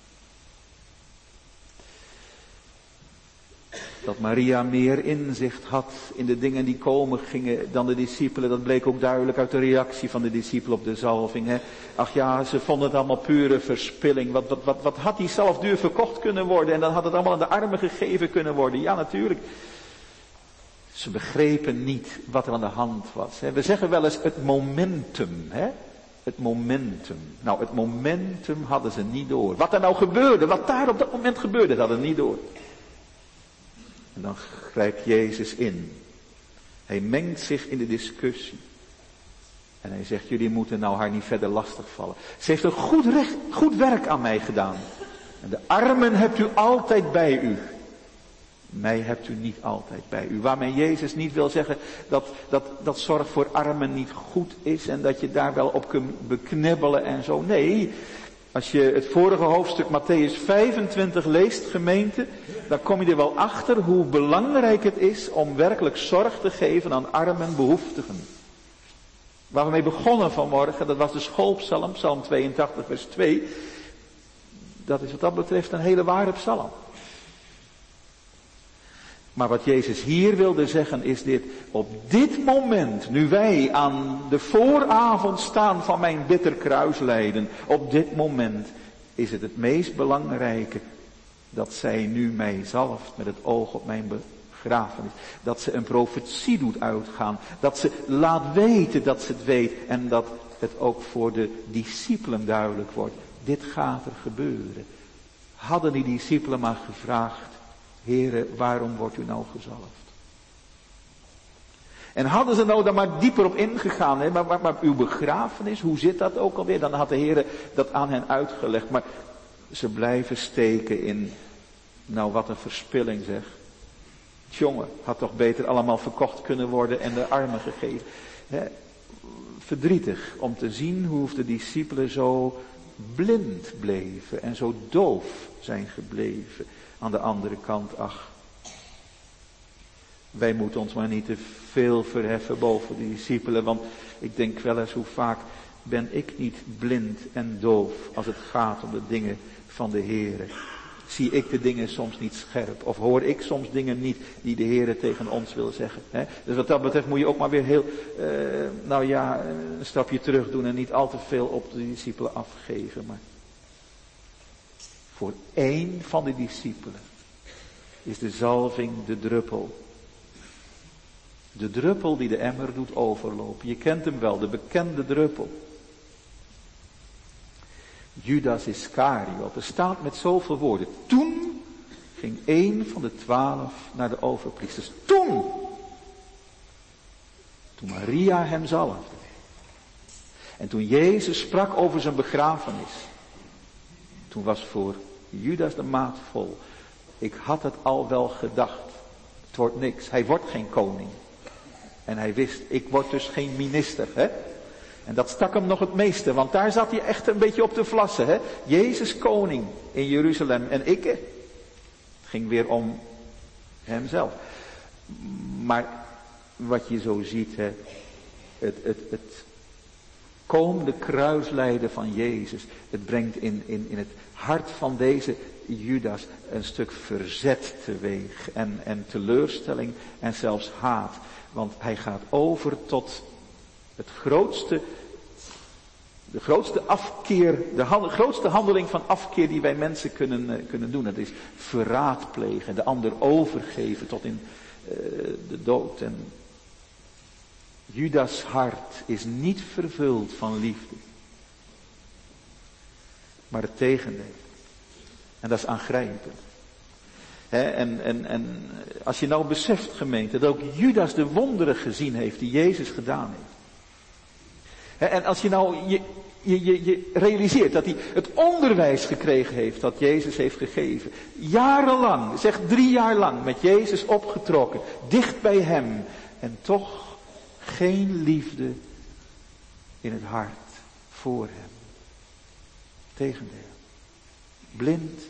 Dat Maria meer inzicht had in de dingen die komen gingen dan de discipelen. Dat bleek ook duidelijk uit de reactie van de discipelen op de zalving. Hè. Ach ja, ze vonden het allemaal pure verspilling. Wat had die zalf duur verkocht kunnen worden? En dan had het allemaal aan de armen gegeven kunnen worden. Ja, natuurlijk. Ze begrepen niet wat er aan de hand was. Hè. We zeggen wel eens het momentum. Hè. Het momentum. Nou, het momentum hadden ze niet door. Wat er nou gebeurde, wat daar op dat moment gebeurde, dat hadden ze niet door. En dan grijpt Jezus in. Hij mengt zich in de discussie. En hij zegt, jullie moeten nou haar niet verder lastigvallen. Ze heeft een goed werk aan mij gedaan. En de armen hebt u altijd bij u. Mij hebt u niet altijd bij u. Waarmee Jezus niet wil zeggen dat zorg voor armen niet goed is en dat je daar wel op kunt beknibbelen en zo. Nee, als je het vorige hoofdstuk Mattheüs 25 leest, gemeente, dan kom je er wel achter hoe belangrijk het is om werkelijk zorg te geven aan armen en behoeftigen. Waar we mee begonnen vanmorgen, dat was de schoolpsalm, psalm 82 vers 2. Dat is wat dat betreft een hele ware psalm. Maar wat Jezus hier wilde zeggen is dit: op dit moment, nu wij aan de vooravond staan van mijn bitter kruislijden, op dit moment is het meest belangrijke dat zij nu mij zalft met het oog op mijn begrafenis. Dat ze een profetie doet uitgaan, dat ze laat weten dat ze het weet en dat het ook voor de discipelen duidelijk wordt. Dit gaat er gebeuren. Hadden die discipelen maar gevraagd: Heere, waarom wordt u nou gezalfd? En hadden ze nou daar maar dieper op ingegaan, hè? Maar uw begrafenis, hoe zit dat ook alweer? Dan had de Heere dat aan hen uitgelegd. Maar ze blijven steken in, nou wat een verspilling zeg. Tjonge, had toch beter allemaal verkocht kunnen worden en de armen gegeven. Hè? Verdrietig om te zien hoe de discipelen zo blind bleven en zo doof zijn gebleven. Aan de andere kant, ach, wij moeten ons maar niet te veel verheffen boven de discipelen, want ik denk wel eens hoe vaak ben ik niet blind en doof als het gaat om de dingen van de Heere. Zie ik de dingen soms niet scherp of hoor ik soms dingen niet die de Heere tegen ons wil zeggen. Hè? Dus wat dat betreft moet je ook maar weer heel, een stapje terug doen en niet al te veel op de discipelen afgeven, maar voor één van de discipelen is de zalving de druppel. De druppel die de emmer doet overlopen. Je kent hem wel, de bekende druppel. Judas Iscariot. Er staat met zoveel woorden. Toen ging 1 van de 12 naar de overpriesters. Toen Maria hem zalfde. En toen Jezus sprak over zijn begrafenis. Toen was voor Judas de maat vol. Ik had het al wel gedacht. Het wordt niks. Hij wordt geen koning. En hij wist, ik word dus geen minister. Hè? En dat stak hem nog het meeste. Want daar zat hij echt een beetje op te vlassen. Hè? Jezus koning in Jeruzalem. En ik. Het ging weer om hemzelf. Maar wat je zo ziet. Hè? Het komende kruislijden van Jezus. Het brengt in het hart van deze Judas een stuk verzet teweeg. En teleurstelling en zelfs haat. Want hij gaat over tot de grootste afkeer, grootste handeling van afkeer die wij mensen kunnen doen. Dat is verraad plegen, de ander overgeven tot in de dood. En Judas' hart is niet vervuld van liefde. Maar het tegendeel. En dat is aangrijpend. En als je nou beseft, gemeente, dat ook Judas de wonderen gezien heeft die Jezus gedaan heeft. En als je nou je realiseert dat hij het onderwijs gekregen heeft dat Jezus heeft gegeven. Jarenlang, zeg 3 jaar lang, met Jezus opgetrokken, dicht bij hem. En toch geen liefde in het hart voor hem. Tegendeel. Blind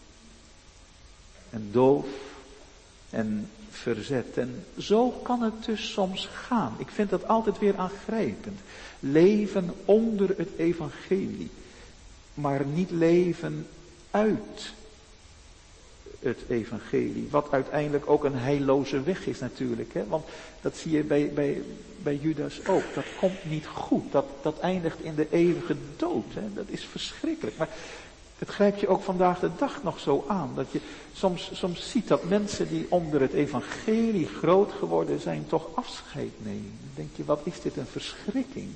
en doof en verzet. En zo kan het dus soms gaan. Ik vind dat altijd weer aangrijpend. Leven onder het evangelie. Maar niet leven uit het evangelie. Wat uiteindelijk ook een heilloze weg is natuurlijk. Hè? Want dat zie je bij Judas ook. Dat komt niet goed. Dat eindigt in de eeuwige dood. Hè? Dat is verschrikkelijk. Maar het grijpt je ook vandaag de dag nog zo aan. Dat je soms ziet dat mensen die onder het evangelie groot geworden zijn, toch afscheid nemen. Dan denk je, wat is dit een verschrikking.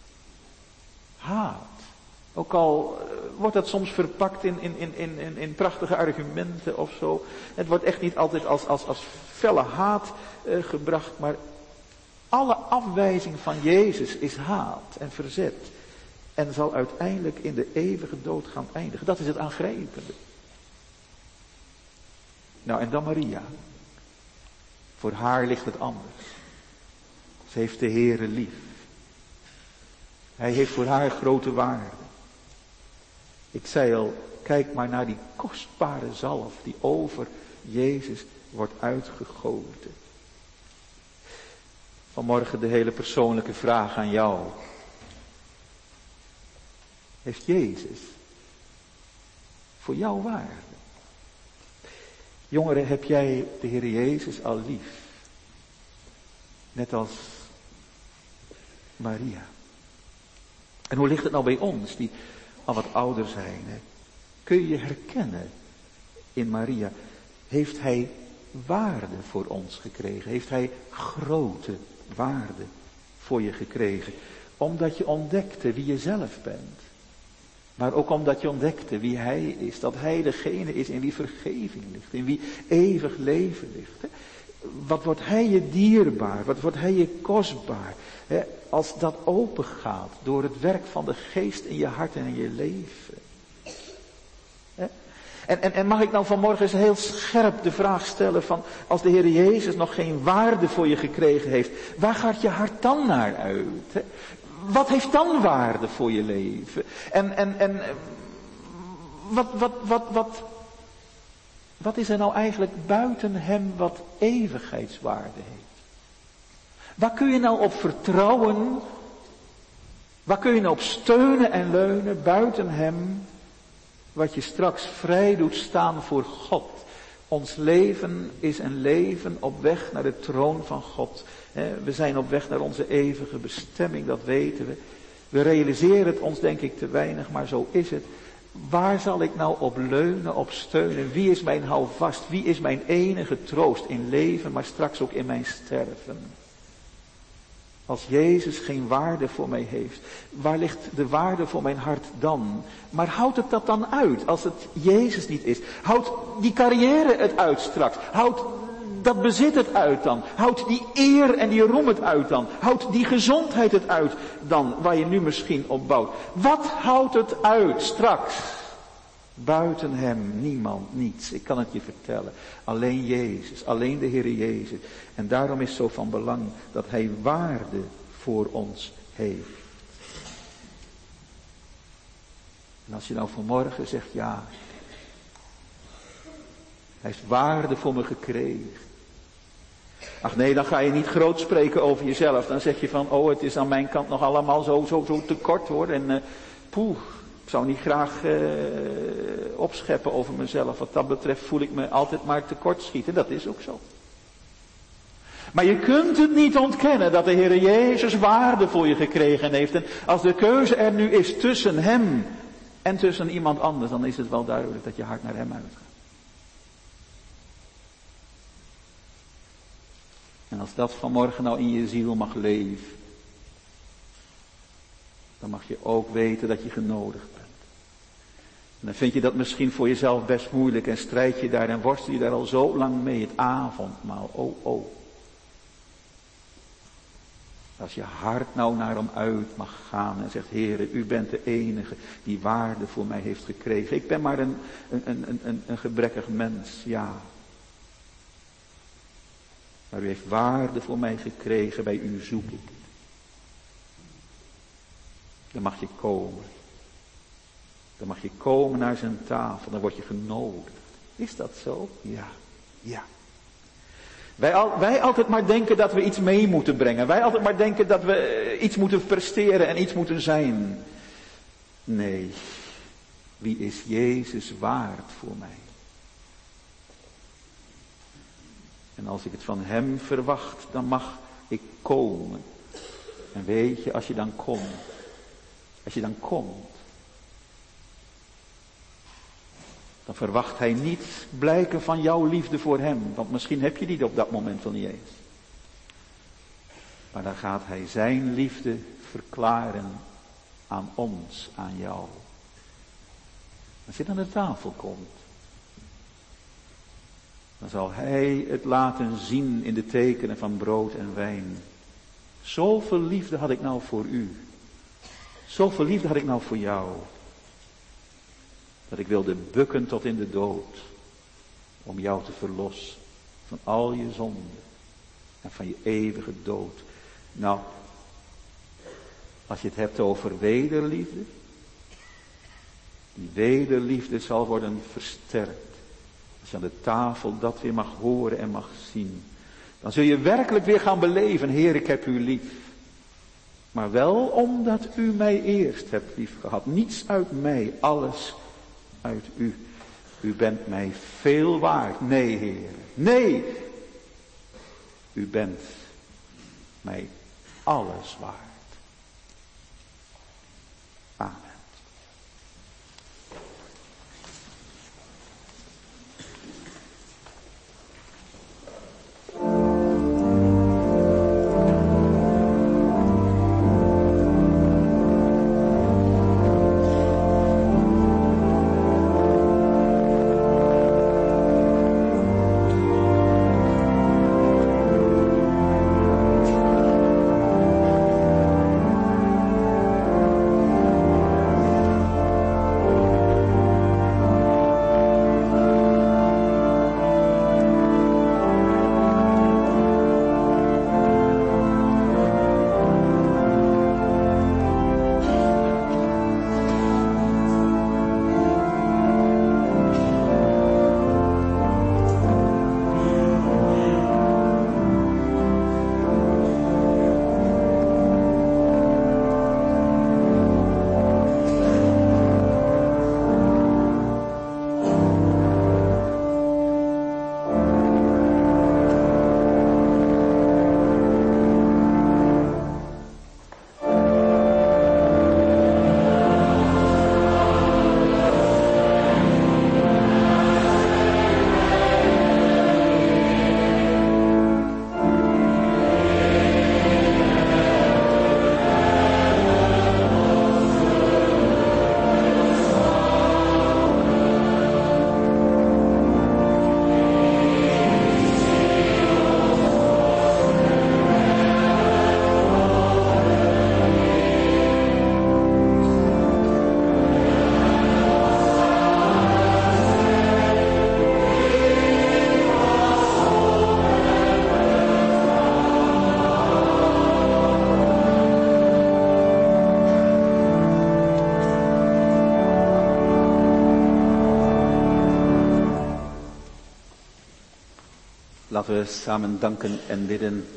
Haat. Ook al wordt dat soms verpakt in prachtige argumenten of zo. Het wordt echt niet altijd als felle haat gebracht. Maar alle afwijzing van Jezus is haat en verzet. En zal uiteindelijk in de eeuwige dood gaan eindigen. Dat is het aangrijpende. Nou, en dan Maria. Voor haar ligt het anders. Ze heeft de Heere lief. Hij heeft voor haar grote waarde. Ik zei al, kijk maar naar die kostbare zalf die over Jezus wordt uitgegoten. Vanmorgen de hele persoonlijke vraag aan jou. Heeft Jezus voor jou waarde? Jongeren, heb jij de Heer Jezus al lief? Net als Maria. En hoe ligt het nou bij ons, die al wat ouder zijn? Hè? Kun je je herkennen in Maria? Heeft hij waarde voor ons gekregen? Heeft hij grote waarde voor je gekregen? Omdat je ontdekte wie je zelf bent. Maar ook omdat je ontdekte wie hij is. Dat hij degene is in wie vergeving ligt. In wie eeuwig leven ligt. Hè? Wat wordt hij je dierbaar? Wat wordt hij je kostbaar? Hè? Als dat open gaat door het werk van de geest in je hart en in je leven. Hè? En mag ik nou vanmorgen eens heel scherp de vraag stellen van, als de Heer Jezus nog geen waarde voor je gekregen heeft, waar gaat je hart dan naar uit? Hè? Wat heeft dan waarde voor je leven? En wat is er nou eigenlijk buiten hem wat eeuwigheidswaarde heeft? Waar kun je nou op vertrouwen? Waar kun je nou op steunen en leunen buiten hem? Wat je straks vrij doet staan voor God. Ons leven is een leven op weg naar de troon van God. We zijn op weg naar onze eeuwige bestemming, dat weten we. We realiseren het ons denk ik te weinig, maar zo is het. Waar zal ik nou op leunen, op steunen? Wie is mijn houvast? Wie is mijn enige troost in leven, maar straks ook in mijn sterven? Als Jezus geen waarde voor mij heeft, waar ligt de waarde voor mijn hart dan? Maar houdt het dat dan uit als het Jezus niet is? Houdt die carrière het uit straks? Houdt dat bezit het uit dan? Houdt die eer en die roem het uit dan? Houdt die gezondheid het uit dan, waar je nu misschien op bouwt? Wat houdt het uit straks? Buiten hem niemand, niets. Ik kan het je vertellen. Alleen Jezus, alleen de Heer Jezus. En daarom is het zo van belang dat hij waarde voor ons heeft. En als je nou vanmorgen zegt, ja, hij heeft waarde voor me gekregen. Ach nee, dan ga je niet groot spreken over jezelf. Dan zeg je van, oh, het is aan mijn kant nog allemaal zo tekort hoor. En ik zou niet graag opscheppen over mezelf. Wat dat betreft voel ik me altijd maar tekortschieten. Dat is ook zo. Maar je kunt het niet ontkennen dat de Heer Jezus waarde voor je gekregen heeft. En als de keuze er nu is tussen hem en tussen iemand anders, dan is het wel duidelijk dat je hart naar hem uitgaat. En als dat vanmorgen nou in je ziel mag leven, dan mag je ook weten dat je genodigd bent. En dan vind je dat misschien voor jezelf best moeilijk en strijd je daar en worstel je daar al zo lang mee, het avondmaal. Oh. Als je hart nou naar hem uit mag gaan en zegt, Heere, u bent de enige die waarde voor mij heeft gekregen. Ik ben maar een gebrekkig mens, ja. Maar u heeft waarde voor mij gekregen, bij u zoek ik. Dan mag je komen. Dan mag je komen naar zijn tafel, dan word je genodigd. Is dat zo? Ja. Wij altijd maar denken dat we iets mee moeten brengen. Wij altijd maar denken dat we iets moeten presteren en iets moeten zijn. Nee, wie is Jezus waard voor mij? En als ik het van hem verwacht, dan mag ik komen. En weet je, als je dan komt, dan verwacht hij niet blijken van jouw liefde voor hem. Want misschien heb je die op dat moment wel niet eens. Maar dan gaat hij zijn liefde verklaren aan ons, aan jou. Als je aan de tafel komt, dan zal hij het laten zien in de tekenen van brood en wijn. Zoveel liefde had ik nou voor u. Zoveel liefde had ik nou voor jou. Dat ik wilde bukken tot in de dood. Om jou te verlossen van al je zonden. en van je eeuwige dood. Nou, als je het hebt over wederliefde, die wederliefde zal worden versterkt. Als je aan de tafel dat weer mag horen en mag zien, dan zul je werkelijk weer gaan beleven, Heer, ik heb u lief. Maar wel omdat u mij eerst hebt lief gehad. Niets uit mij, alles uit u. U bent mij veel waard. Nee, Heer. Nee. U bent mij alles waard. Amen. Laten we samen danken en bidden.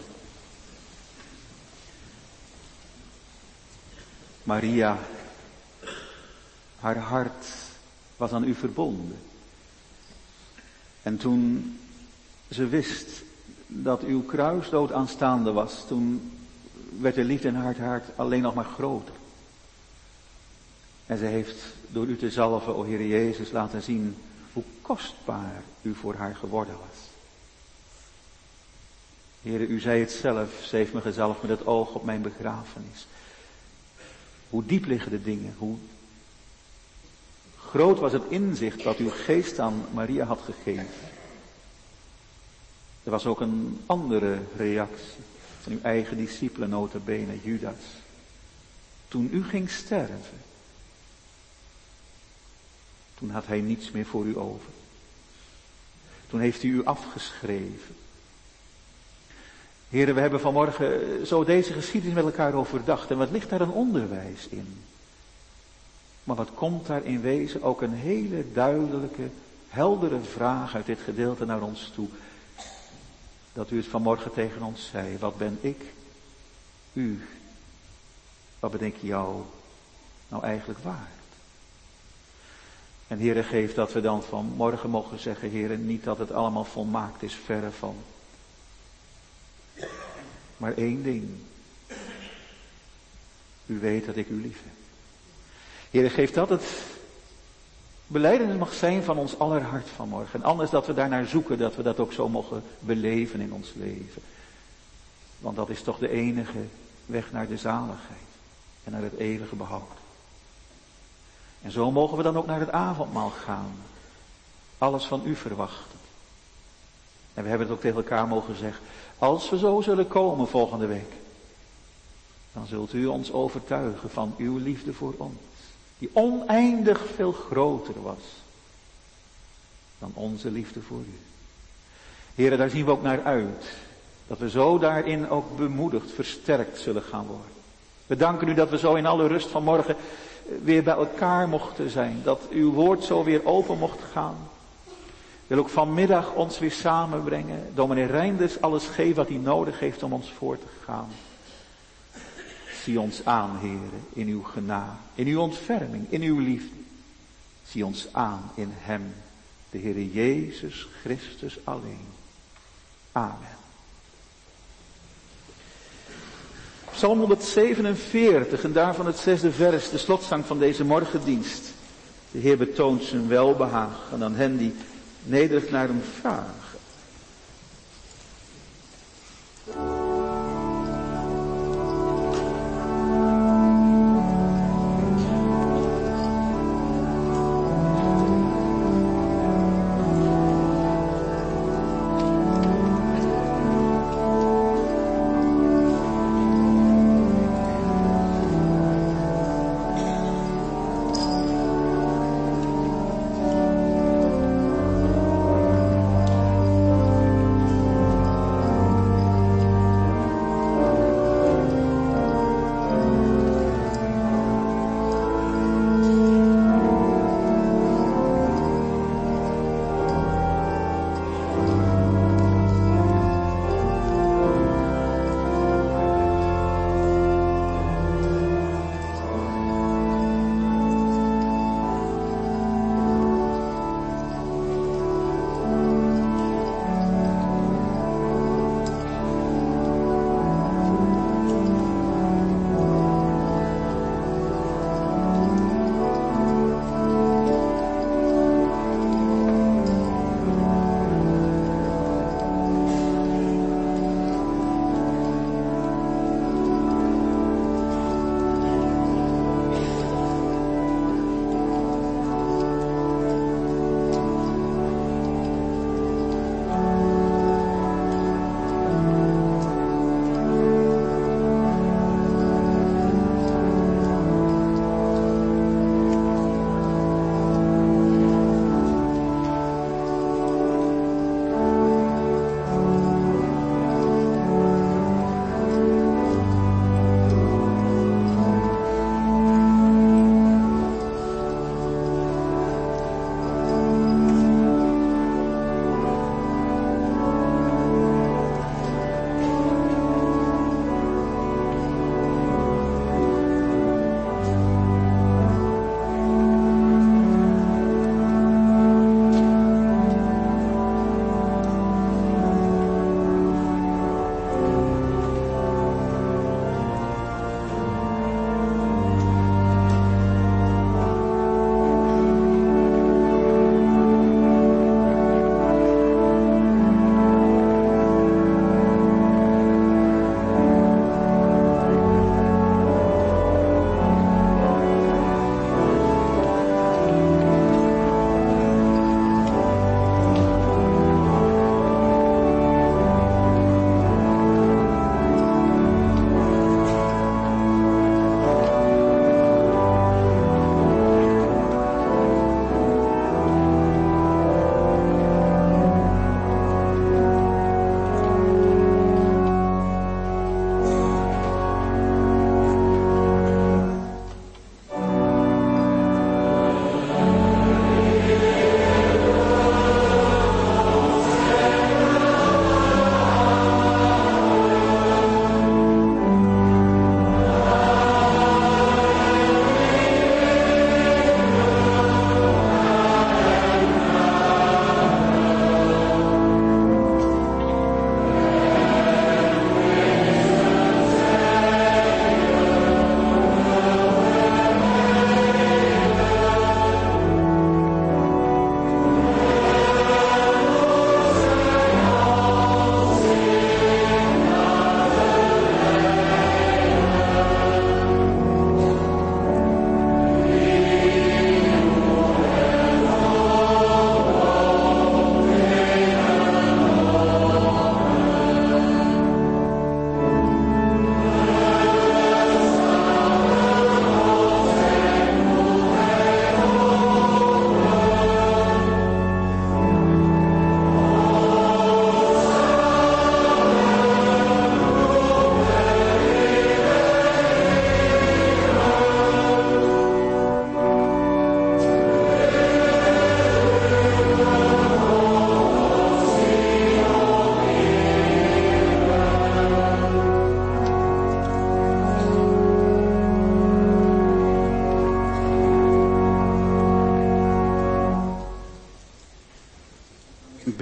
Maria, haar hart was aan u verbonden. En toen ze wist dat uw kruisdood aanstaande was, toen werd de liefde in haar hart alleen nog maar groter. En ze heeft door u te zalven, o Heer Jezus, laten zien hoe kostbaar u voor haar geworden was. Heere, u zei het zelf, ze heeft me gezalfd met het oog op mijn begrafenis. Hoe diep liggen de dingen, hoe groot was het inzicht wat uw geest aan Maria had gegeven. Er was ook een andere reactie van uw eigen discipelen, nota bene, Judas. Toen u ging sterven, toen had hij niets meer voor u over. Toen heeft hij u afgeschreven. Heren, we hebben vanmorgen zo deze geschiedenis met elkaar overdacht. En wat ligt daar een onderwijs in? Maar wat komt daar in wezen ook een hele duidelijke, heldere vraag uit dit gedeelte naar ons toe. Dat u het vanmorgen tegen ons zei. Wat ben ik, u, wat ben ik jou nou eigenlijk waard? En Heere, geef dat we dan vanmorgen mogen zeggen, Heere, niet dat het allemaal volmaakt is, verre van. Maar één ding. U weet dat ik u lief heb. Heere, geef dat het belijdenis mag zijn van ons aller hart vanmorgen. En anders dat we daarnaar zoeken, dat we dat ook zo mogen beleven in ons leven. Want dat is toch de enige weg naar de zaligheid. En naar het eeuwige behoud. En zo mogen we dan ook naar het avondmaal gaan. Alles van u verwachten. En we hebben het ook tegen elkaar mogen zeggen. Als we zo zullen komen volgende week. Dan zult u ons overtuigen van uw liefde voor ons. Die oneindig veel groter was. Dan onze liefde voor u. Heren, daar zien we ook naar uit. Dat we zo daarin ook bemoedigd, versterkt zullen gaan worden. We danken u dat we zo in alle rust vanmorgen weer bij elkaar mochten zijn. Dat uw woord zo weer open mocht gaan. Wil ook vanmiddag ons weer samenbrengen. Dominee Reinders alles geven wat hij nodig heeft om ons voor te gaan. Zie ons aan, Heere, in uw genade, in uw ontferming, in uw liefde. Zie ons aan in hem, de Heere Jezus Christus alleen. Amen. Psalm 147 en daarvan het 6e vers, de slotzang van deze morgendienst. De Heer betoont zijn welbehagen aan hen die nederig naar hem vragen.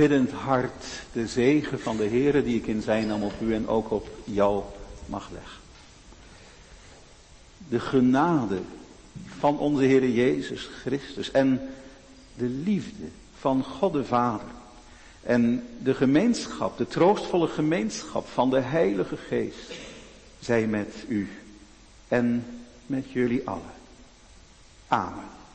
biddend hart de zegen van de Heere die ik in zijn naam op u en ook op jou mag leggen. De genade van onze Heere Jezus Christus en de liefde van God de Vader en de gemeenschap, de troostvolle gemeenschap van de Heilige Geest, zij met u en met jullie allen. Amen.